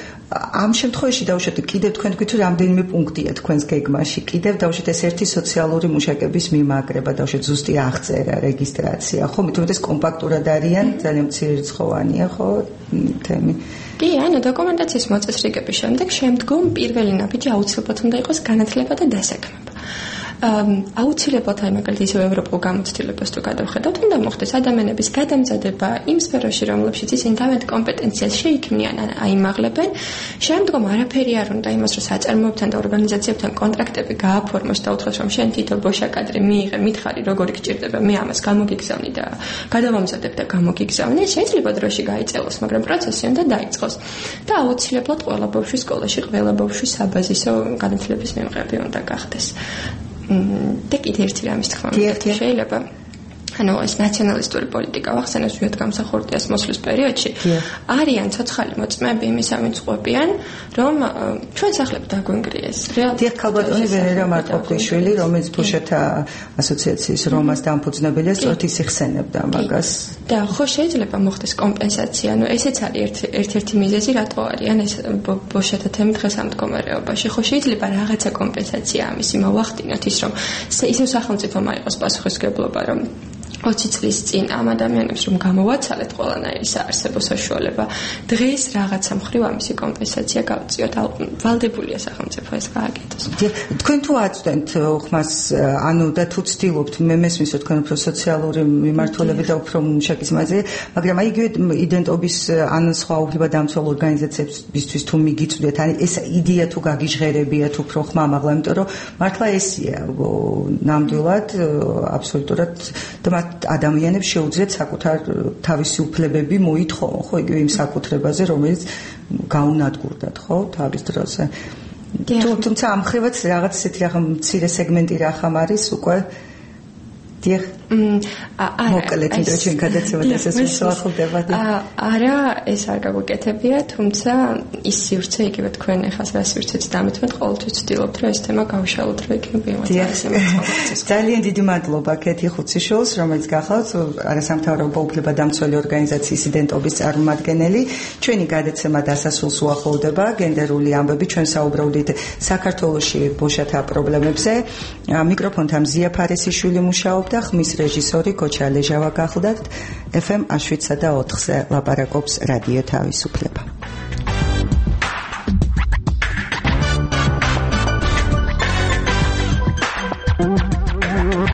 ამ შემთხვევაში დავუშვათ კიდევ თქვენ თქვით რომ რამდენიმე პუნქტია თქვენს გეგმაში კიდევ დავუშვათ ეს ერთი სოციალური მუშაკების მიმაგრება დავუშვათ ზუსტი აღწერა რეგისტრაცია ხო მithumეტეს კომპაქტურად არიან ძალიან მცირერიცხოვანია ხო თემი კი ანუ დოკუმენტაციის მოწესრიგების შემდგომ პირველი ნაბიჯი აუცილებლად უნდა იყოს განათლება და დასაქმება აუცილებლად აი მაგალითად ისევ ევროპულ გამოცდილებას თუ გადავხედავთ, უნდა მოხდეს ადამიანების გადამზადება იმ სფეროში, რომლებშიც ისინი თავიანთ კომპეტენციას შეიქმნიან, აიმაღლებენ. შემდგომ არაფერი არ უნდა იმას, რომ საწარმოებთან და ორგანიზაციებთან კონტრაქტები გააფორმოს და უთხროს, რომ შენ თითო ბოშა კადრი მიიღე, მითხარი, როგორი გჭირდება, მე ამას გამოგიგზავნი და გადავამზადებ და გამოგიგზავნე. შეიძლება დროში გაიწელოს, მაგრამ პროცესი უნდა დაიწყოს. და აუცილებლად ყველა ბავშვი სკოლაში, ყველა ბავშვი საბაზისო განათლების მიღები უნდა გახდეს. და კიდე ერთი რამის თქმა უნდა შეიძლება ანუ ეს ნაციონალისტური პოლიტიკა ვახსენებს ვიოთ გამსახურდიას მოსვლის პერიოდში არიან ცოცხალი მოწმეები იმისა ვინც ყვებიან რომ ჩვენ სახლები დაგვენგრიეს დიახ ქალბატონი ვენერა მარტყოფიშვილი რომელიც ბუშეთა ასოციაციის რომას დამფუძნებელია სწორედ ის იხსენებდა მაგას და ხო შეიძლება მოხდეს კომპენსაცია ანუ ესეც არის ერთ-ერთი მიზეზი რატო არიან ეს ბუშეთა თემი დღეს ამ მდგომარეობაში ხო შეიძლება რაღაცა კომპენსაცია ამისი მოვახდინოთ ის რომ ისევ სახელმწიფომ არ იყოს პასუხისმგებლობა რომ 20 წლის წინ ამ ადამიანებს რომ გამოვაცალეთ ყველანაირი საარსებო საშუალება დღეს რაღაცა მხრივ ამისი კომპენსაცია გავწიოთ ვალდებულია სახელმწიფო ეს გააკეთოს თქვენ თუ აწვდენთ ხმას ანუ და თუ ცდილობთ მე მესმის რომ თქვენ უფრო სოციალური მიმართულებით და უფრო მუშაკის მასზე მაგრამ აი იგივე identობის ან სხვა უფლებადამცველ ორგანიზაციებისთვის თუ მიგიწვდეთ ან ეს იდეა თუ გაგიჟღერებიათ უფრო ხმამაღლა იმიტომ რომ მართლა ესია ნამდვილად აბსოლუტურად და ადამიანებს შეუძლიათ საკუთარ თავისი უფლებები მოითხოვონ ხო იგივე იმ საკუთრებაზე რომელიც გაუნადგურდათ ხო თავის დროზე თუმცა ამ ხრივაც რაღაც ესეთი მცირე სეგმენტი რახამ არის უკვე დიახ მოკლედ ჩვენ გადაცემად ესეც მსახურდება არა ეს არ გაგვეკეთებია თუმცა ის სივრცე იგივე თქვენ ახლა რა სივრცეც დამეთმეთ ყოველთვის ვცდილობთ რომ ეს თემა გავშალოთ რომ იქნება იმათაც ძალიან დიდი მადლობა კეთი ხუციშვილს რომელიც გახლავთ არასამთავრობო უფლებადამცველი ორგანიზაციის იდენტობის წარმომადგენელი ჩვენი გადაცემა დასასრულს უახლოვდება გენდერული ამბები ჩვენ საუბრობდით საქართველოში ბოშათა პრობლემებზე მიკროფონთან მზია ფარესიშვილი მუშაობდა ხმის რეჟისორი კოჩა ლეჟავა გახლდათ FM 7 და 4-ზე ლაპარაკობს რადიო თავისუფლება